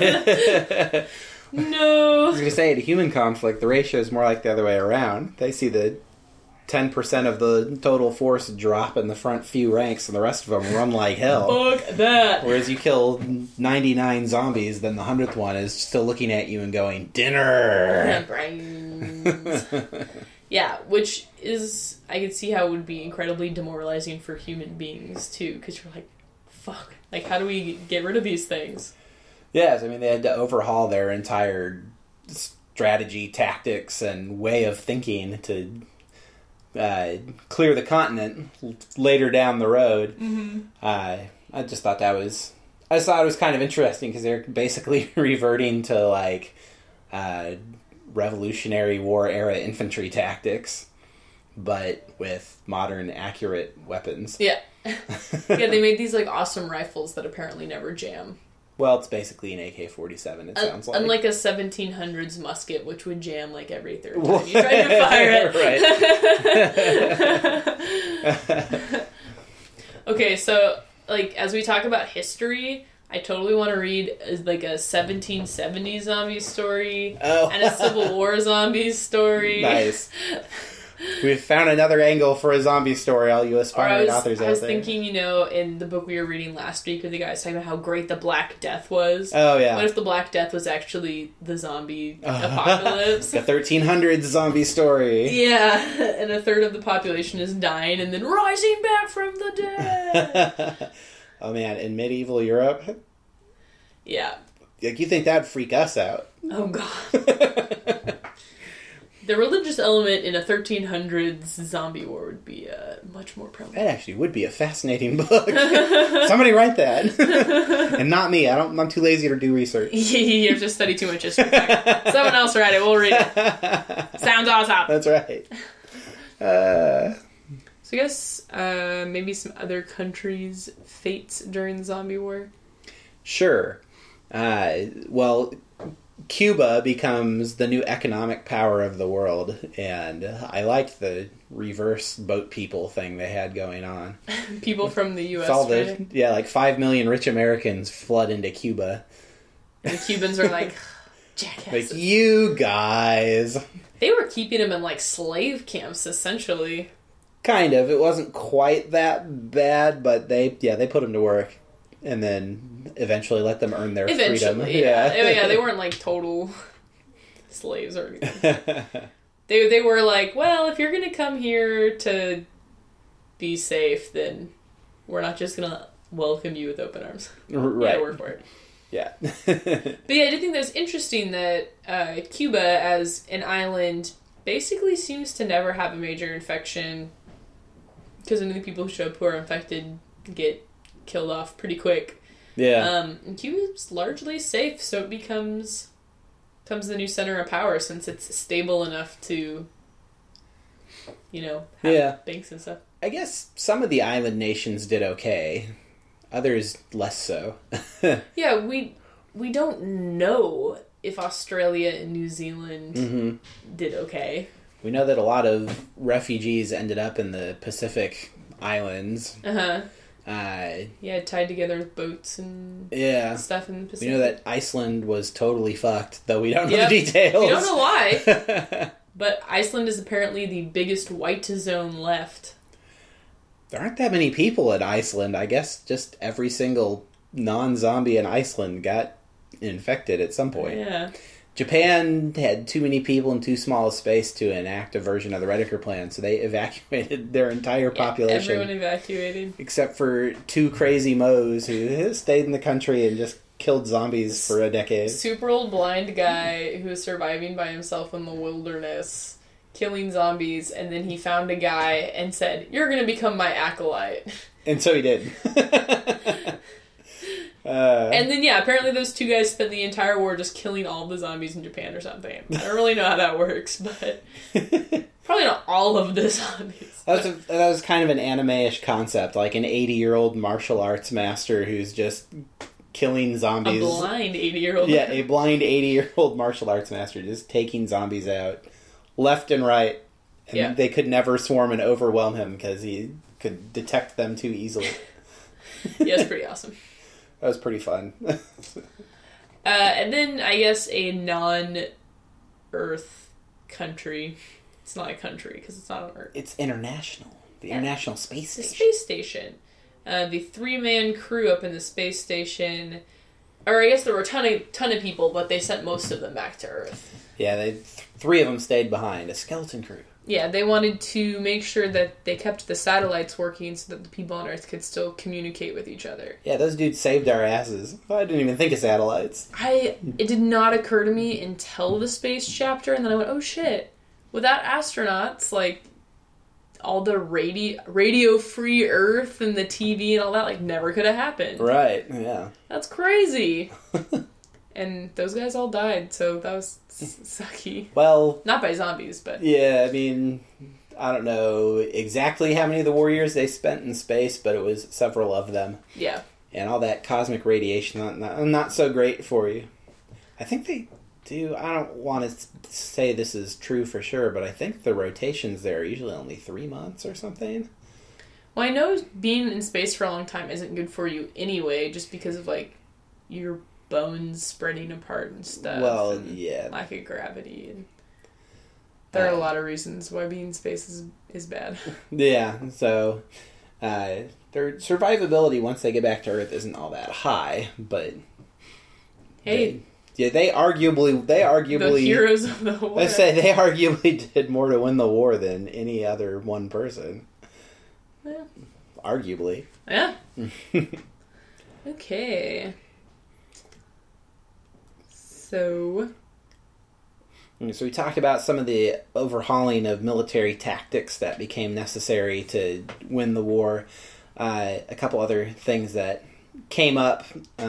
I was gonna say, to human conflict, the ratio is more like the other way around. They see the 10% of the total force drop in the front few ranks, and the rest of them run like hell. Fuck that. Whereas you kill 99 zombies, then the 100th one is still looking at you and going, dinner! Brains. Yeah, which is, I could see how it would be incredibly demoralizing for human beings, too, because you're like, fuck, like, how do we get rid of these things? Yes, I mean, they had to overhaul their entire strategy, tactics, and way of thinking to clear the continent later down the road. Mm-hmm. I just thought it was kind of interesting because they're basically reverting to like Revolutionary War era infantry tactics, but with modern, accurate weapons. Yeah. Yeah, they made these like awesome rifles that apparently never jam. Well, it's basically an AK-47, it sounds like. Unlike a 1700s musket, which would jam like every third time you tried to fire it. Right. Okay, so, like, as we talk about history, I totally want to read, like, a 1770s zombie story and a Civil War zombie story. Nice. We've found another angle for a zombie story, all you aspiring authors out there. I was thinking, in the book we were reading last week, where the guy was talking about how great the Black Death was. Oh, yeah. What if the Black Death was actually the zombie apocalypse? The 1300s zombie story. Yeah, and a third of the population is dying and then rising back from the dead. Oh, man, in medieval Europe? Yeah. Like, you think that'd freak us out. Oh, God. The religious element in a 1300s zombie war would be much more prevalent. That actually would be a fascinating book. Somebody write that. And not me. I'm too lazy to do research. You have to study too much history. Someone else write it. We'll read it. Sounds awesome. That's right. So I guess maybe some other countries' fates during the zombie war? Sure. Well, Cuba becomes the new economic power of the world, and I liked the reverse boat people thing they had going on. People from the U.S. All like 5 million rich Americans flood into Cuba. And the Cubans are like, jackasses. Like, you guys. They were keeping them in, like, slave camps, essentially. Kind of. It wasn't quite that bad, but they put them to work. And then eventually let them earn their freedom. Yeah, they weren't, like, total slaves or anything. They were like, well, if you're going to come here to be safe, then we're not just going to welcome you with open arms. Right. Yeah, work for it. Yeah. But yeah, I did think that was interesting that Cuba, as an island, basically seems to never have a major infection, because any of the people who show up who are infected get killed off pretty quick. Yeah. And Cuba's largely safe, so it becomes the new center of power, since it's stable enough to, have banks and stuff. I guess some of the island nations did okay. Others less so. Yeah, we don't know if Australia and New Zealand did okay. We know that a lot of refugees ended up in the Pacific Islands. Tied together with boats and stuff in the Pacific. We know that Iceland was totally fucked, though we don't know the details. We don't know why. But Iceland is apparently the biggest white zone left. There aren't that many people in Iceland. I guess just every single non-zombie in Iceland got infected at some point. Yeah. Japan had too many people in too small a space to enact a version of the Redeker Plan, so they evacuated their entire population. Everyone evacuated. Except for 2 crazy Moes who stayed in the country and just killed zombies for a decade. Super old blind guy who was surviving by himself in the wilderness, killing zombies, and then he found a guy and said, "You're going to become my acolyte." And so he did. And then, apparently those 2 guys spent the entire war just killing all the zombies in Japan or something. I don't really know how that works, but probably not all of the zombies. That was kind of an anime-ish concept, like an 80-year-old martial arts master who's just killing zombies. A blind 80-year-old. Yeah, a blind 80-year-old martial arts master just taking zombies out left and right. And they could never swarm and overwhelm him because he could detect them too easily. Yeah, it's pretty awesome. That was pretty fun. And then, I guess, a non-Earth country. It's not a country, because it's not on Earth. It's international. The International Space Station. The space station. The 3-man crew up in the space station... Or I guess there were a ton of people, but they sent most of them back to Earth. Yeah, 3 of them stayed behind. A skeleton crew. Yeah, they wanted to make sure that they kept the satellites working so that the people on Earth could still communicate with each other. Yeah, those dudes saved our asses. I didn't even think of satellites. It did not occur to me until the space chapter, and then I went, oh shit. Without astronauts, like, all the radio-free Earth and the TV and all that, like, never could have happened. Right, yeah. That's crazy. And those guys all died, so that was sucky. Well... Not by zombies, but... Yeah, I mean, I don't know exactly how many of the warriors they spent in space, but it was several of them. Yeah. And all that cosmic radiation, not so great for you. I think they do... I don't want to say this is true for sure, but I think the rotations there are usually only 3 months or something. Well, I know being in space for a long time isn't good for you anyway, just because of, like, your bones spreading apart and stuff. Well, and yeah. lack of gravity. And there are a lot of reasons why being in space is bad. Yeah, so their survivability once they get back to Earth isn't all that high, but hey, they arguably the heroes of the war. I say they arguably did more to win the war than any other one person. Yeah. Arguably. Yeah. Okay. So we talked about some of the overhauling of military tactics that became necessary to win the war. A couple other things that came up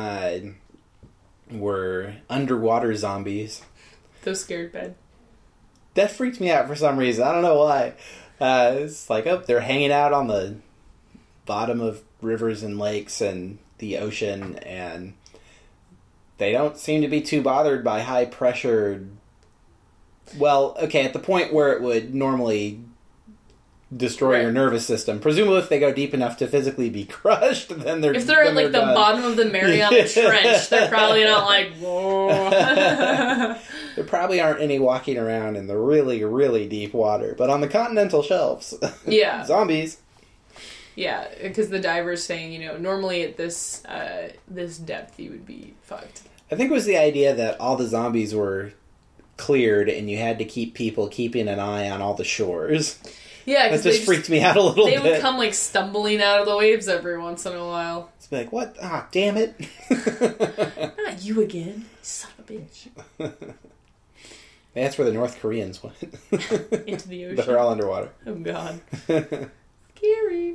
were underwater zombies. Those scared bad. That freaked me out for some reason. I don't know why. It's like, they're hanging out on the bottom of rivers and lakes and the ocean, and they don't seem to be too bothered by high pressure. Well, okay, at the point where it would normally destroy your nervous system. Presumably, if they go deep enough to physically be crushed, then they're if they're at like the done. bottom of the Mariana Trench, they're probably not like whoa. There probably aren't any walking around in the really, really deep water, but on the continental shelves, yeah, zombies. Yeah, because the diver's saying, normally at this this depth you would be fucked. I think it was the idea that all the zombies were cleared and you had to keep people keeping an eye on all the shores. Yeah, that just freaked me out a little bit. They would come like stumbling out of the waves every once in a while. It's like, what? Ah, damn it! Not you again, son of a bitch. That's where the North Koreans went. Into the ocean. They're all underwater. Oh god. Scary.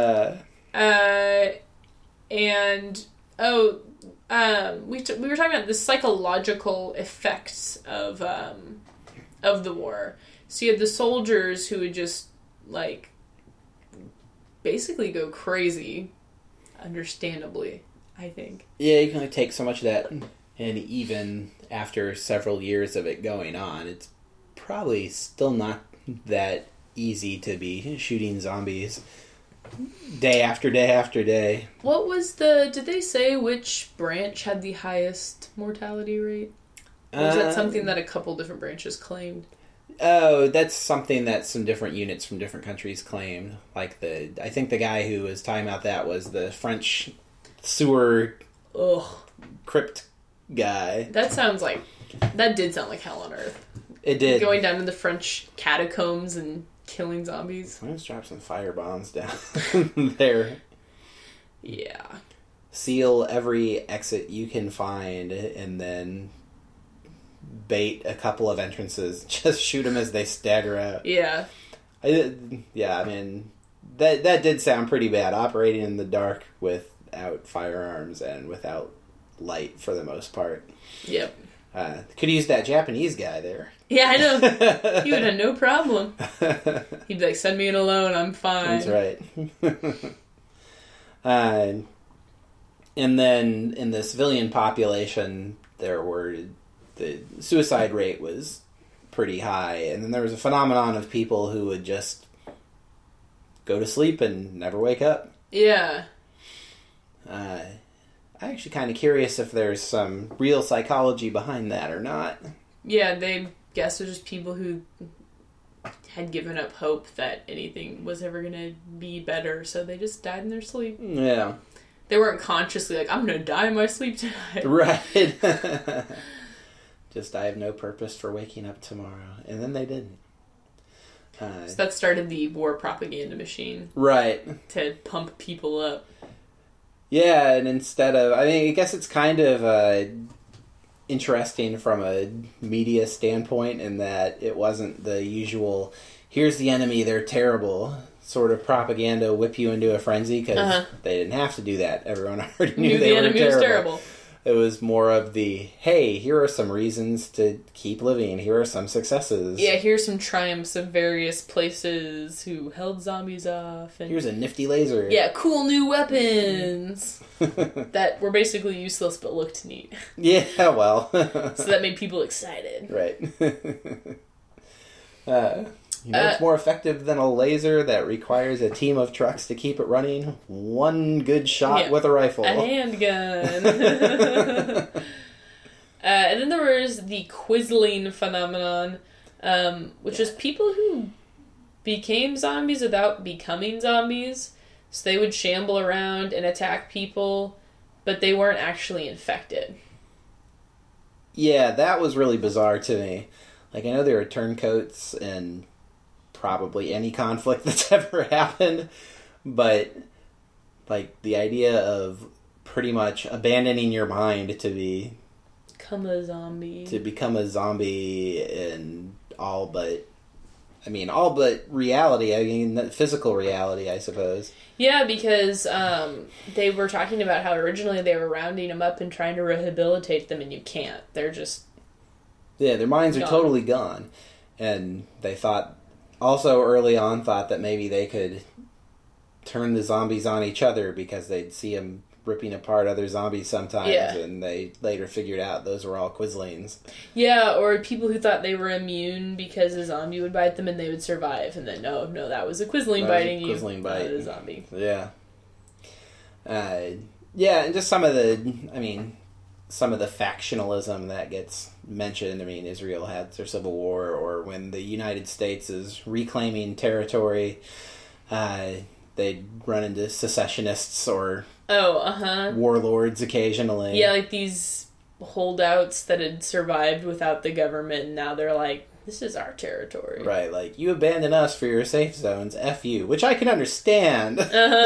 We were talking about the psychological effects of the war. So you had the soldiers who would just like basically go crazy, understandably, I think. Yeah, you can only take so much of that, and even after several years of it going on, it's probably still not that easy to be shooting zombies day after day after day. Did they say which branch had the highest mortality rate? Or was that something that a couple different branches claimed? Oh, that's something that some different units from different countries claimed. Like I think the guy who was talking about that was the French sewer crypt guy. That did sound like hell on earth. It did. Going down to the French catacombs and killing zombies. Let's drop some fire bombs down there. Yeah. Seal every exit you can find, and then bait a couple of entrances. Just shoot them as they stagger out. Yeah. I mean, that did sound pretty bad. Operating in the dark without firearms and without light for the most part. Yep. Could use that Japanese guy there. Yeah, I know. He would have no problem. He'd be like, send me in alone, I'm fine. That's right. And then in the civilian population, the suicide rate was pretty high. And then there was a phenomenon of people who would just go to sleep and never wake up. Yeah. I'm actually kind of curious if there's some real psychology behind that or not. Yeah, they guess it was just people who had given up hope that anything was ever going to be better, so they just died in their sleep. Yeah. They weren't consciously like, I'm going to die in my sleep tonight. Right. Just, I have no purpose for waking up tomorrow. And then they didn't. So that started the war propaganda machine. Right. To pump people up. Yeah, and instead of... I mean, I guess it's kind of interesting from a media standpoint in that it wasn't the usual, here's the enemy, they're terrible, sort of propaganda whip you into a frenzy, because they didn't have to do that. Everyone already knew they were terrible. It was more of the, hey, here are some reasons to keep living. Here are some successes. Yeah, here's some triumphs of various places who held zombies off. And here's a nifty laser. Yeah, cool new weapons that were basically useless but looked neat. Yeah, well. So that made people excited. Right. It's more effective than a laser that requires a team of trucks to keep it running. One good shot with a rifle. A handgun. And then there was the Quisling phenomenon, which was people who became zombies without becoming zombies. So they would shamble around and attack people, but they weren't actually infected. Yeah, that was really bizarre to me. Like, I know there are turncoats and probably any conflict that's ever happened, but like the idea of pretty much abandoning your mind to become a zombie and all but reality. I mean, physical reality, I suppose. Yeah, because they were talking about how originally they were rounding them up and trying to rehabilitate them, and you can't. They're just their minds are totally gone, and they also early on thought that maybe they could turn the zombies on each other because they'd see them ripping apart other zombies sometimes, Yeah. and they later figured out those were all Quislings. Yeah, or people who thought they were immune because a zombie would bite them and they would survive, and then no, that was a Quisling biting you, Quisling bite. not a zombie. Yeah. Yeah, and just some of the factionalism that gets mentioned. I mean, Israel had their civil war, or when the United States is reclaiming territory, they'd run into secessionists or warlords occasionally. Yeah, like these holdouts that had survived without the government, and now they're like, this is our territory. Right, like, you abandon us for your safe zones, F you, which I can understand.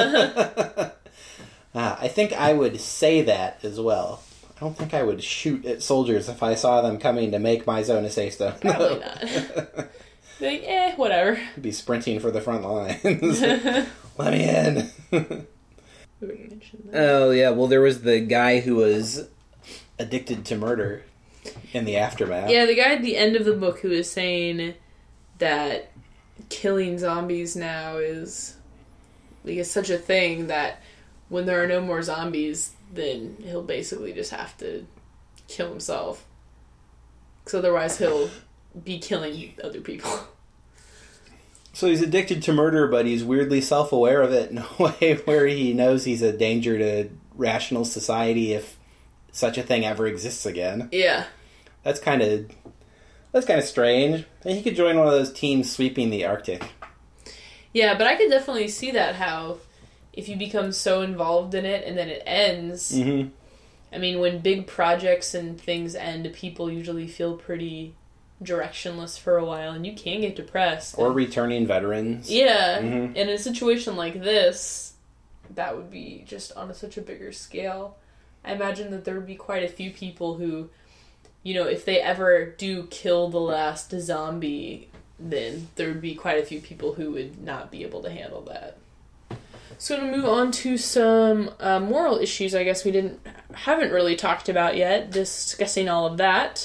I think I would say that as well. I don't think I would shoot at soldiers if I saw them coming to make my zone a safe zone. Probably not. Like, whatever. I'd be sprinting for the front lines. Let me in. Oh, yeah. Well, there was the guy who was addicted to murder in the aftermath. Yeah, the guy at the end of the book who is saying that killing zombies now is like such a thing that when there are no more zombies, then he'll basically just have to kill himself. Because otherwise he'll be killing other people. So he's addicted to murder, but he's weirdly self-aware of it in a way where he knows he's a danger to rational society if such a thing ever exists again. Yeah. That's kind of strange. And he could join one of those teams sweeping the Arctic. Yeah, but I could definitely see that, how if you become so involved in it and then it ends... Mm-hmm. I mean, when big projects and things end, people usually feel pretty directionless for a while, and you can get depressed. Or returning veterans. Yeah, Mm-hmm. in a situation like this, that would be just on such a bigger scale. I imagine that there would be quite a few people who, you know, if they ever do kill the last zombie, then there would be quite a few people who would not be able to handle that. So to move on to some moral issues, I guess we haven't really talked about yet, discussing all of that.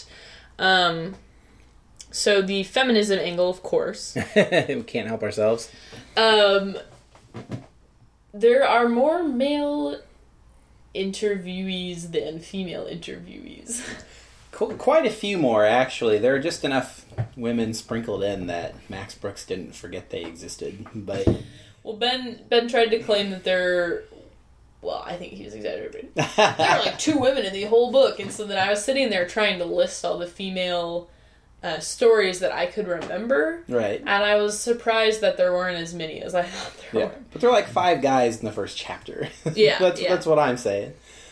So the feminism angle, of course. We can't help ourselves. There are more male interviewees than female interviewees. Quite a few more, actually. There are just enough women sprinkled in that Max Brooks didn't forget they existed. But Well, Ben tried to claim that I think he was exaggerating. There are like 2 women in the whole book, and so then I was sitting there trying to list all the female stories that I could remember. Right. And I was surprised that there weren't as many as I thought there were. But there are like 5 guys in the first chapter. Yeah, That's what I'm saying.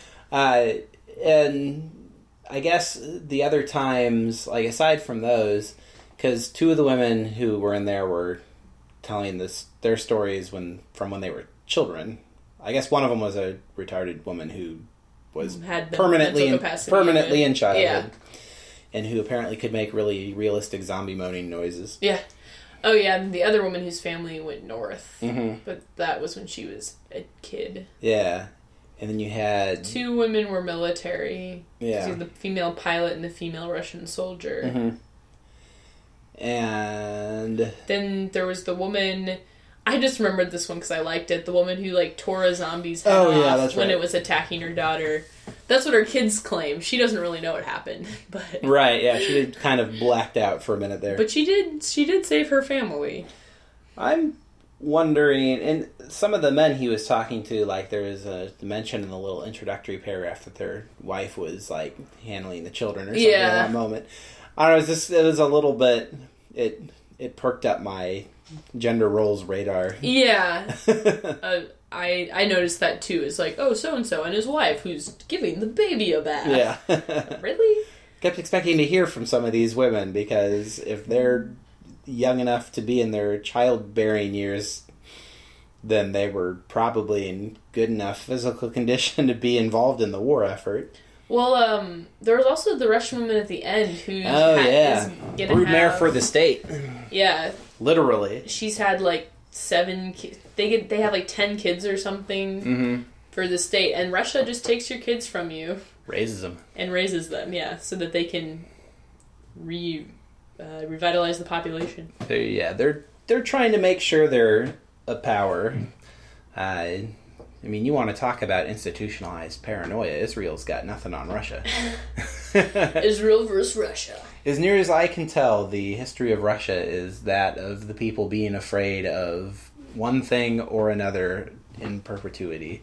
And I guess the other times, like aside from those, because 2 of the women who were in there were telling their stories from when they were children. I guess one of them was a retarded woman who was permanently in childhood, and who apparently could make really realistic zombie moaning noises. Yeah. Oh yeah, and the other woman whose family went north, Mm-hmm. but that was when she was a kid. Yeah, and then you had 2 women were military. Yeah, you had the female pilot and the female Russian soldier. Mm-hmm. And then there was the woman. I just remembered this one because I liked it. The woman who tore a zombie's head off that's when right. it was attacking her daughter. That's what her kids claim. She doesn't really know what happened, but right, yeah, she did kind of blacked out for a minute there. But she did save her family. I'm wondering, and some of the men he was talking to, there was a mention in the little introductory paragraph that their wife was handling the children or something at that moment. I don't know, it was a little bit, it perked up my gender roles radar. Yeah. I noticed that too. It's so-and-so and his wife who's giving the baby a bath. Yeah. Really? Kept expecting to hear from some of these women, because if they're young enough to be in their childbearing years, then they were probably in good enough physical condition to be involved in the war effort. Well, there was also the Russian woman at the end who is broodmare for the state. Yeah. Literally. She's had 7 kids. They have 10 kids or something for the state, and Russia just takes your kids from you. Raises them. And raises them, yeah, so that they can revitalize the population. They're trying to make sure they're a power. And I mean, you want to talk about institutionalized paranoia. Israel's got nothing on Russia. Israel versus Russia. As near as I can tell, the history of Russia is that of the people being afraid of one thing or another in perpetuity.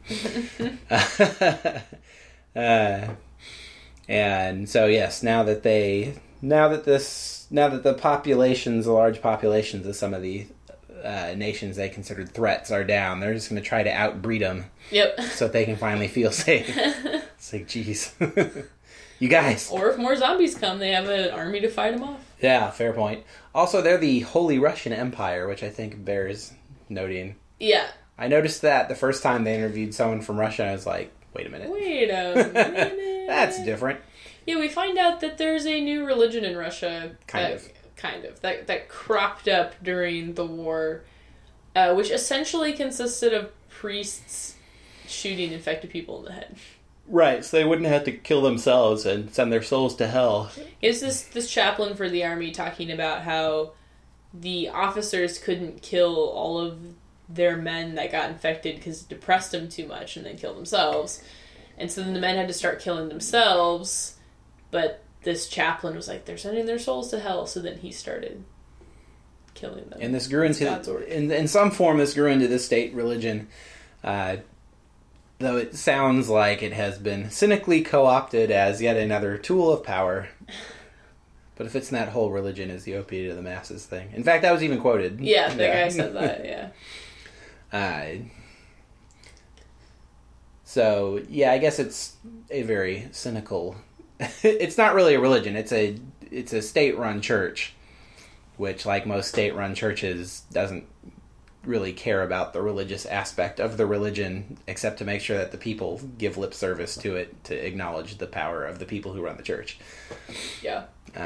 And so, yes, now that the populations, the large populations of some of the nations they considered threats are down, they're just going to try to outbreed them. Yep. So that they can finally feel safe. It's like, geez. You guys. Or if more zombies come, they have an army to fight them off. Yeah, fair point. Also, they're the Holy Russian Empire, which I think bears noting. Yeah. I noticed that the first time they interviewed someone from Russia, I was like, wait a minute. That's different. Yeah, we find out that there's a new religion in Russia. Kind of. That cropped up during the war, which essentially consisted of priests shooting infected people in the head. Right, so they wouldn't have to kill themselves and send their souls to hell. It's this chaplain for the army talking about how the officers couldn't kill all of their men that got infected because it depressed them too much and they'd kill themselves. And so then the men had to start killing themselves, but this chaplain was like, they're sending their souls to hell, so then he started killing them. And this grew into, in some form, this grew into the state religion, though it sounds like it has been cynically co-opted as yet another tool of power. But if it's that whole religion is the opiate of the masses thing. In fact, that was even quoted. Yeah, the guy said that, yeah. So, yeah, I guess it's a very cynical... It's not really a religion. It's a state-run church, which, like most state-run churches, doesn't really care about the religious aspect of the religion, except to make sure that the people give lip service to it to acknowledge the power of the people who run the church. Yeah.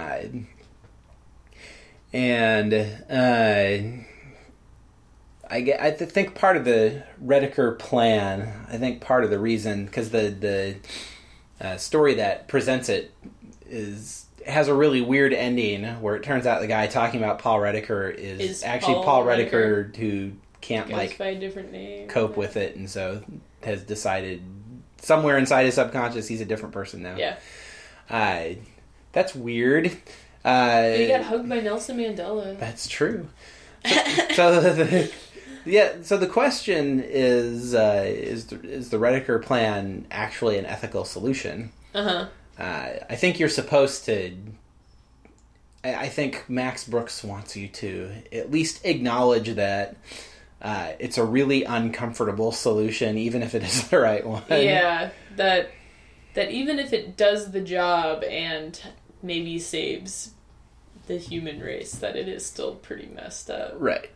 I think part of the Rediker plan, I think part of the reason, because the story that presents it has a really weird ending where it turns out the guy talking about Paul Rediker is actually Paul Rediker who can't goes by a different name, cope with it, and so has decided somewhere inside his subconscious he's a different person now. Yeah. That's weird. He got hugged by Nelson Mandela. That's true. So the question is the Rediker plan actually an ethical solution? Uh-huh. I think you're supposed to... I think Max Brooks wants you to at least acknowledge that it's a really uncomfortable solution, even if it is the right one. Yeah, that even if it does the job and maybe saves the human race, that it is still pretty messed up. Right.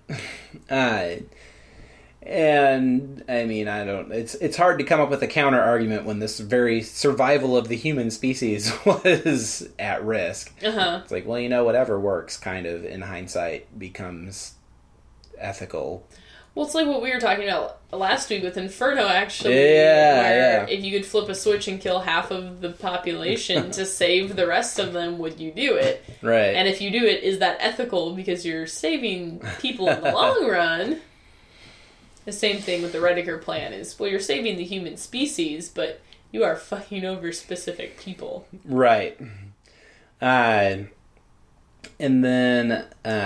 And I mean, it's hard to come up with a counter argument when this very survival of the human species was at risk. Uh-huh. It's like, well, whatever works kind of in hindsight becomes ethical. Well, it's like what we were talking about last week with Inferno, actually. Yeah. If you could flip a switch and kill half of the population to save the rest of them, would you do it? Right. And if you do it, is that ethical because you're saving people in the long run? The same thing with the Rediker plan is, well, you're saving the human species, but you are fucking over specific people. Right. And then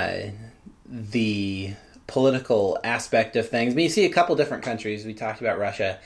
the political aspect of things. I mean, you see a couple different countries. We talked about Russia,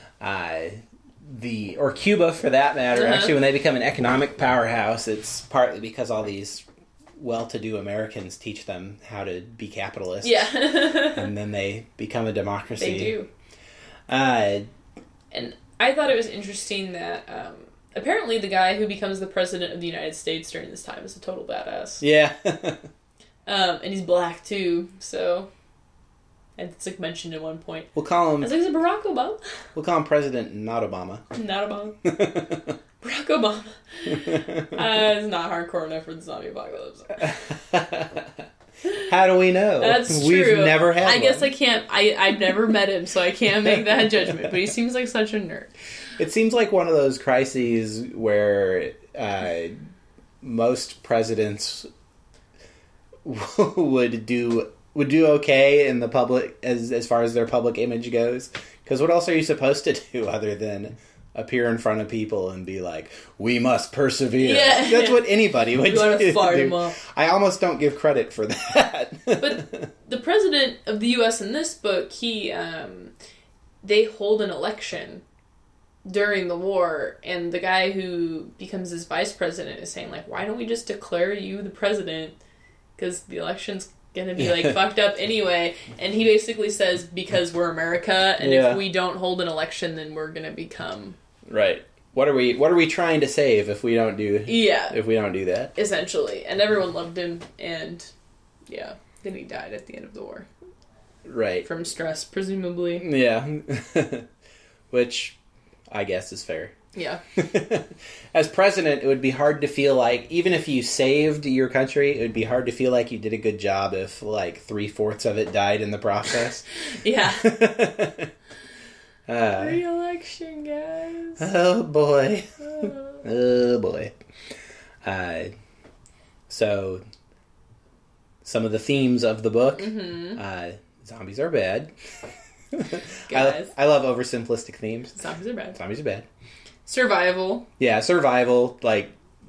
or Cuba for that matter. Uh-huh. Actually, when they become an economic powerhouse, it's partly because all these well-to-do Americans teach them how to be capitalists. Yeah. And then they become a democracy. They do. And I thought it was interesting that apparently the guy who becomes the president of the United States during this time is a total badass. Yeah. And he's black too, so... And it's like mentioned at one point. We'll call him... I was like, is it Barack Obama? We'll call him President, not Obama. Not Obama. Barack Obama. It's not hardcore enough for the zombie apocalypse. How do we know? That's true. We've never had I guess one. I can't... I've never met him, so I can't make that judgment. But he seems like such a nerd. It seems like one of those crises where most presidents would do okay in the public as far as their public image goes, Because what else are you supposed to do other than appear in front of people and be like, we must persevere? Yeah. That's what anybody would do. Fire them up. I almost don't give credit for that. But the president of the U.S. in this book, they hold an election during the war, and the guy who becomes his vice president is saying, like, why don't we just declare you the president? Because the election's gonna be, like, fucked up anyway. And he basically says, because we're America, and if we don't hold an election, then we're gonna become... Right. What are we trying to save if we don't do that? Essentially. And everyone loved him, and then he died at the end of the war. Right. From stress, presumably. Yeah. Which I guess is fair. Yeah. As president, it would be hard to feel like, even if you saved your country, it would be hard to feel like you did a good job if, like, 3/4 of it died in the process. Yeah. Re-election, guys. Oh, boy. Oh, boy. So, some of the themes of the book. Mm-hmm. Zombies are bad. Guys. I love oversimplistic themes. Zombies are bad. Zombies are bad. Survival. Yeah, survival. Like,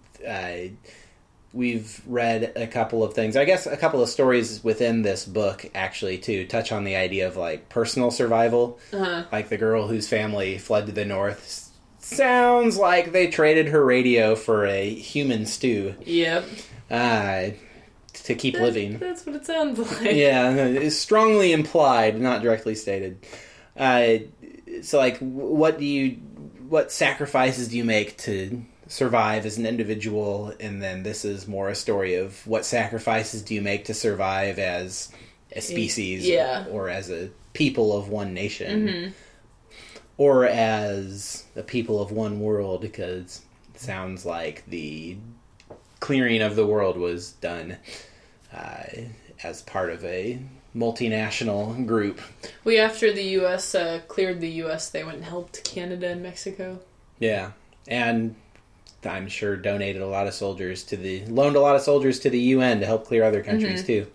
we've read a couple of things. I guess a couple of stories within this book, actually, too, touch on the idea of, like, personal survival. Uh-huh. Like the girl whose family fled to the north. Sounds like they traded her radio for a human stew. Yep. To keep living. That's what it sounds like. Yeah, it's strongly implied, not directly stated. So, like, what sacrifices do you make to survive as an individual? And then this is more a story of what sacrifices do you make to survive as a species, or as a people of one nation, or as a people of one world, because it sounds like the clearing of the world was done as part of a multinational group. Well, after the U.S. Cleared the U.S., they went and helped Canada and Mexico. Yeah, and I'm sure loaned a lot of soldiers to the UN to help clear other countries too.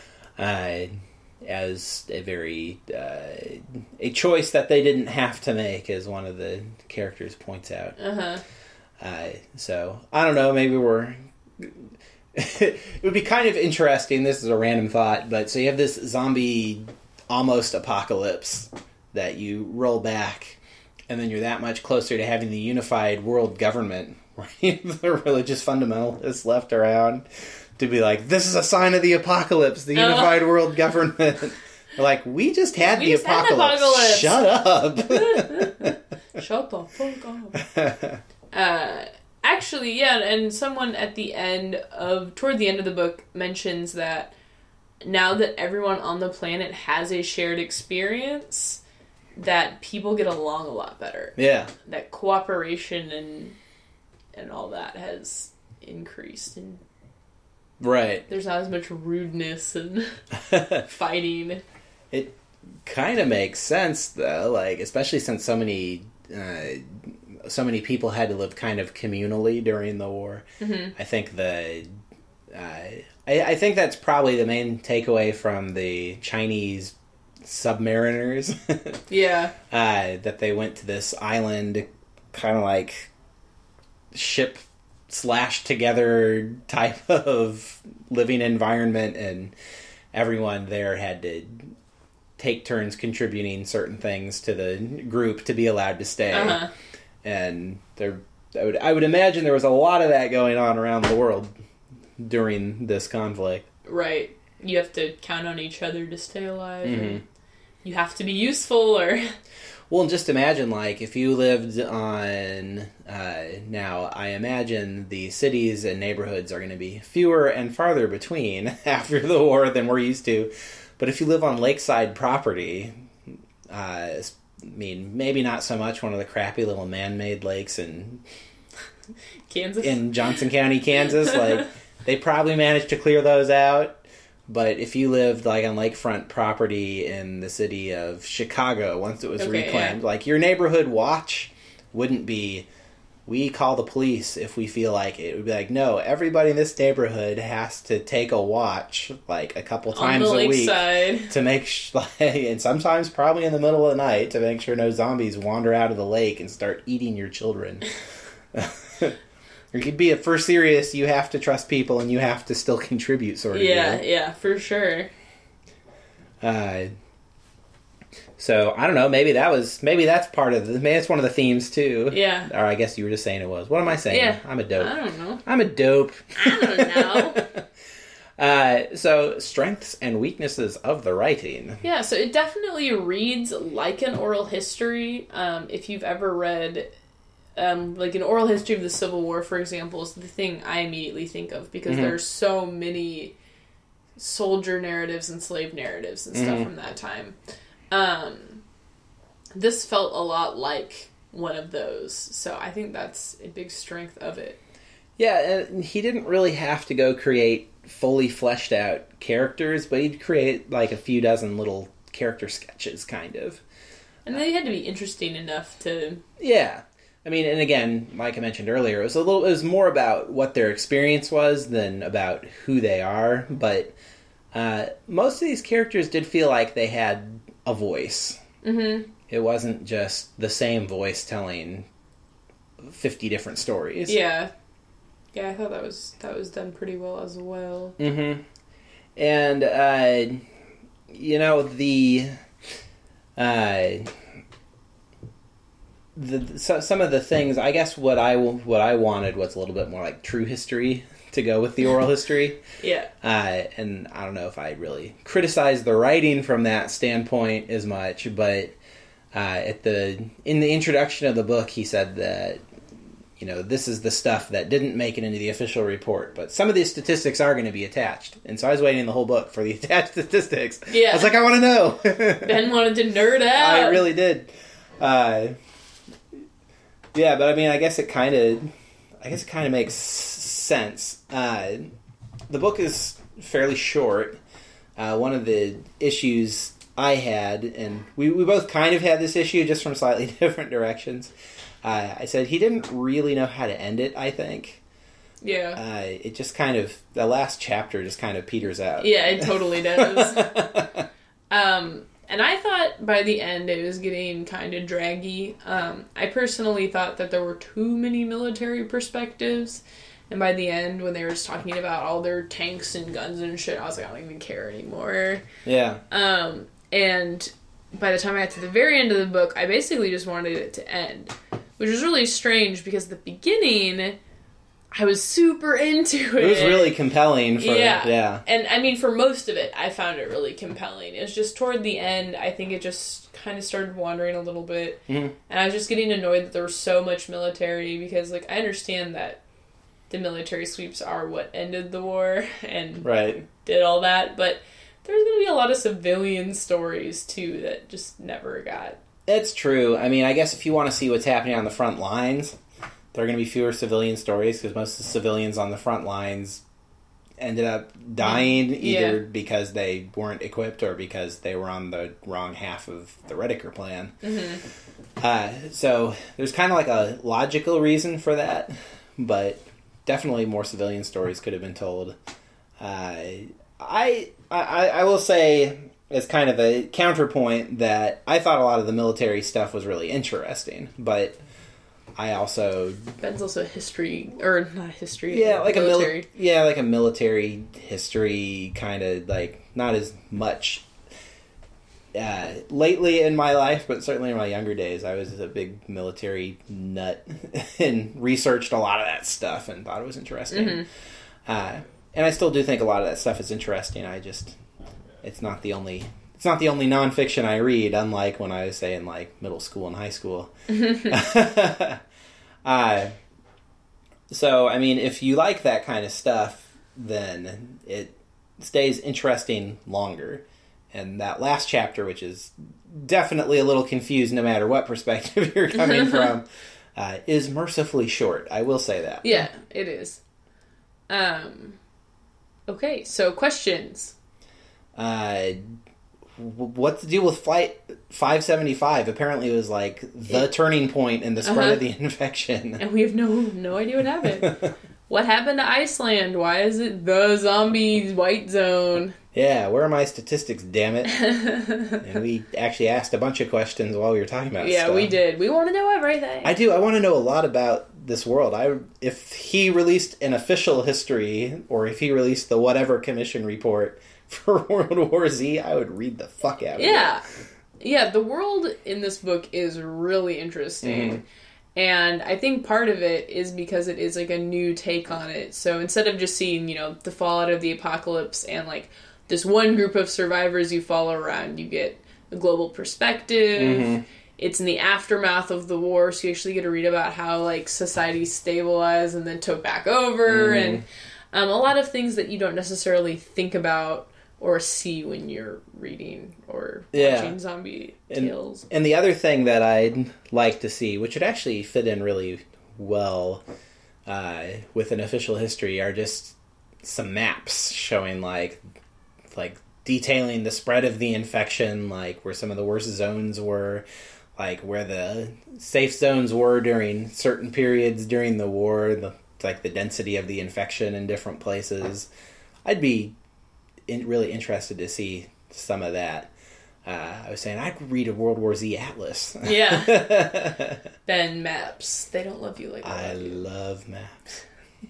As a very a choice that they didn't have to make, as one of the characters points out. So I don't know. Maybe it would be kind of interesting. This is a random thought, but so you have this zombie almost apocalypse that you roll back, and then you're that much closer to having the unified world government, where the religious fundamentalists left around to be like, this is a sign of the apocalypse, the unified world government. They're like, we just had the apocalypse. Shut up. Shut the fuck up. Actually, yeah, and someone toward the end of the book mentions that now that everyone on the planet has a shared experience, that people get along a lot better. Yeah. That cooperation and all that has increased. And right. There's not as much rudeness and fighting. It kind of makes sense, though, like, especially since so many people had to live kind of communally during the war. I think I think that's probably the main takeaway from the Chinese submariners. Yeah. That they went to this island, kind of like ship slashed together type of living environment, and everyone there had to take turns contributing certain things to the group to be allowed to stay. And I would imagine there was a lot of that going on around the world during this conflict. Right. You have to count on each other to stay alive. And you have to be useful, or... Well, just imagine, like, if you lived on... now, I imagine the cities and neighborhoods are going to be fewer and farther between after the war than we're used to. But if you live on lakeside property... I mean, maybe not so much one of the crappy little man-made lakes in Kansas, in Johnson County, Kansas. Like, they probably managed to clear those out. But if you lived, like, on lakefront property in the city of Chicago once it was reclaimed, like, your neighborhood watch wouldn't be we call the police if we feel like it. It would be like, no, everybody in this neighborhood has to take a watch like a couple times a week to make and sometimes probably in the middle of the night to make sure no zombies wander out of the lake and start eating your children. It could be for serious, you have to trust people and you have to still contribute, sort of. Yeah, for sure. So I don't know. Maybe that's part of maybe that's one of the themes too. Yeah. Or I guess you were just saying it was. What am I saying? Yeah. I'm a dope. I don't know. I'm a dope. I don't know. So strengths and weaknesses of the writing. Yeah. So it definitely reads like an oral history. If you've ever read, like an oral history of the Civil War, for example, is the thing I immediately think of because there's so many soldier narratives and slave narratives and stuff from that time. This felt a lot like one of those, so I think that's a big strength of it. Yeah, and he didn't really have to go create fully fleshed out characters, but he'd create like a few dozen little character sketches, kind of. And they had to be interesting enough to... Yeah. I mean, and again, like I mentioned earlier, it was more about what their experience was than about who they are, but most of these characters did feel like they had a voice. Mm-hmm. It wasn't just the same voice telling 50 different stories. Yeah. Yeah, I thought that was done pretty well as well. Mm-hmm. And, some of the things, I guess what I wanted was a little bit more like true history to go with the oral history. Yeah. And I don't know if I really criticized the writing from that standpoint as much, but in the introduction of the book, he said that, this is the stuff that didn't make it into the official report, but some of these statistics are going to be attached. And so I was waiting the whole book for the attached statistics. Yeah. I was like, I want to know. Ben wanted to nerd out. I really did. Yeah, but I mean, I guess it kind of makes sense. The book is fairly short. One of the issues I had, and we both kind of had this issue just from slightly different directions. I said he didn't really know how to end it, I think. Yeah. It just kind of, the last chapter just kind of peters out. Yeah, it totally does. And I thought by the end it was getting kind of draggy. I personally thought that there were too many military perspectives. And by the end, when they were just talking about all their tanks and guns and shit, I was like, I don't even care anymore. Yeah. And by the time I got to the very end of the book, I basically just wanted it to end. Which was really strange because the beginning, I was super into it. It was really compelling. Yeah. And I mean, for most of it, I found it really compelling. It was just toward the end, I think it just kind of started wandering a little bit. Mm-hmm. And I was just getting annoyed that there was so much military because, I understand that the military sweeps are what ended the war and did all that, but there's going to be a lot of civilian stories, too, that just never got... It's true. I mean, I guess if you want to see what's happening on the front lines... There are going to be fewer civilian stories because most of the civilians on the front lines ended up dying either because they weren't equipped or because they were on the wrong half of the Redeker plan. Mm-hmm. So there's kind of like a logical reason for that, but definitely more civilian stories could have been told. I will say, as kind of a counterpoint, that I thought a lot of the military stuff was really interesting, but... Ben's also history, or not history. Yeah, like military. Like a military history kind of not as much. Lately in my life, but certainly in my younger days, I was a big military nut and researched a lot of that stuff and thought it was interesting. Mm-hmm. And I still do think a lot of that stuff is interesting. It's not the only nonfiction I read, unlike when I was, say, in middle school and high school. So, I mean, if you like that kind of stuff, then it stays interesting longer. And that last chapter, which is definitely a little confused no matter what perspective you're coming from, is mercifully short. I will say that. Yeah, it is. Okay, so questions. what to do with Flight 575? Apparently it was like the turning point in the spread of the infection. And we have no idea what happened. What happened to Iceland? Why is it the zombie white zone? Yeah, where are my statistics, damn it? And we actually asked a bunch of questions while we were talking about stuff. Yeah, we did. We want to know everything. I do. I want to know a lot about this world. If he released an official history, or if he released the whatever commission report for World War Z, I would read the fuck out of it. Yeah, the world in this book is really interesting. Mm-hmm. And I think part of it is because it is like a new take on it. So instead of just seeing, the fallout of the apocalypse and like this one group of survivors you follow around, you get a global perspective. Mm-hmm. It's in the aftermath of the war, so you actually get to read about how like society stabilized and then took back over, and a lot of things that you don't necessarily think about or see when you're reading or watching zombie tales. And the other thing that I'd like to see, which would actually fit in really well with an official history, are just some maps showing like detailing the spread of the infection, like where some of the worst zones were, like where the safe zones were during certain periods during the war, the density of the infection in different places. I'd be really interested to see some of that. I was saying I'd read a World War Z atlas. Yeah. Ben, maps. They don't love you like I love maps.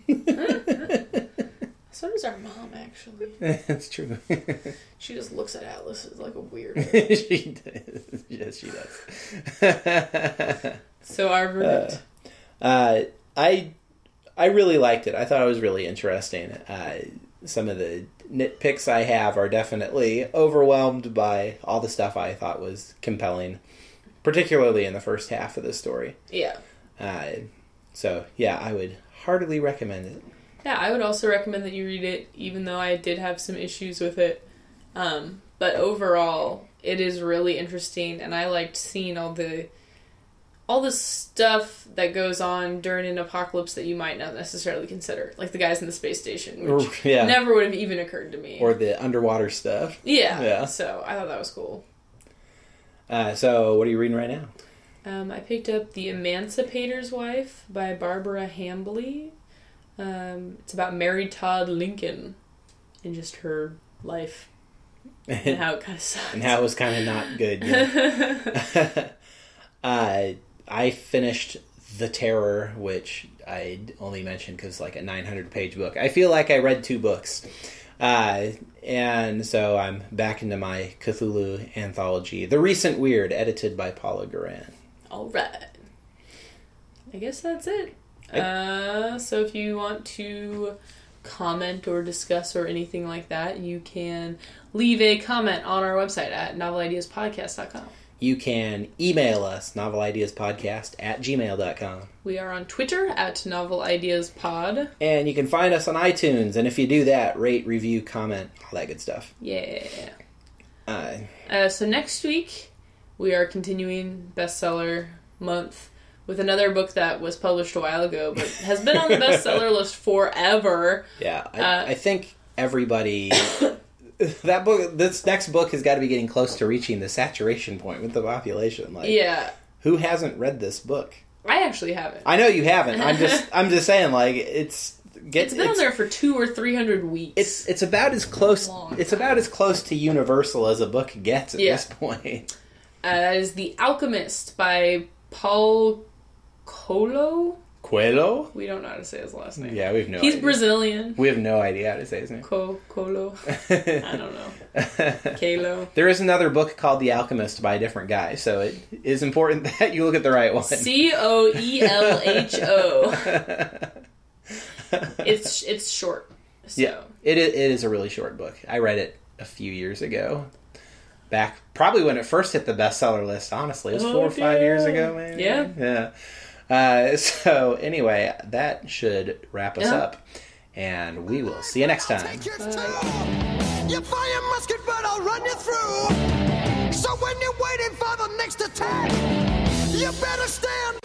So does our mom, actually. That's true. She just looks at atlases like a weirdo. She does. Yes, she does. So our verdict. I really liked it. I thought it was really interesting. Some of the nitpicks I have are definitely overwhelmed by all the stuff I thought was compelling, particularly in the first half of the story. Yeah. So, yeah, I would heartily recommend it. Yeah, I would also recommend that you read it, even though I did have some issues with it. But overall, it is really interesting, and I liked seeing all the stuff that goes on during an apocalypse that you might not necessarily consider. Like the guys in the space station, which never would have even occurred to me. Or the underwater stuff. Yeah. So I thought that was cool. So what are you reading right now? I picked up The Emancipator's Wife by Barbara Hambly. It's about Mary Todd Lincoln and just her life and how it kind of sucks. And how it was kind of not good. Yeah. I finished The Terror, which I only mentioned because it's like a 900-page book. I feel like I read 2 books. And so I'm back into my Cthulhu anthology, The Recent Weird, edited by Paula Guerin. All right. I guess that's it. So if you want to comment or discuss or anything like that, you can leave a comment on our website at novelideaspodcast.com. You can email us, novelideaspodcast@gmail.com. We are on Twitter at novelideaspod. And you can find us on iTunes, and if you do that, rate, review, comment, all that good stuff. Yeah. So next week, we are continuing bestseller month with another book that was published a while ago, but has been on the bestseller list forever. Yeah, I think everybody... This next book has got to be getting close to reaching the saturation point with the population. Like, yeah. Who hasn't read this book? I actually haven't. I know you haven't. I'm just saying, like, it's been on there for 200 or 300 weeks. It's about as close. It's about as close to universal as a book gets at this point. That is The Alchemist by Paul Coelho. Coelho? We don't know how to say his last name. Yeah, we have no idea. He's Brazilian. We have no idea how to say his name. Coelho. I don't know. Kalo. There is another book called The Alchemist by a different guy, so it is important that you look at the right one. Coelho. It's short. So. Yeah, it is a really short book. I read it a few years ago. Back, probably when it first hit the bestseller list, honestly. It was 4 or 5 years ago, maybe. Yeah. So, anyway, that should wrap us up. And we will see you next time. You fire musket, but I'll run you through. So when you're waiting for the next attack, you better stand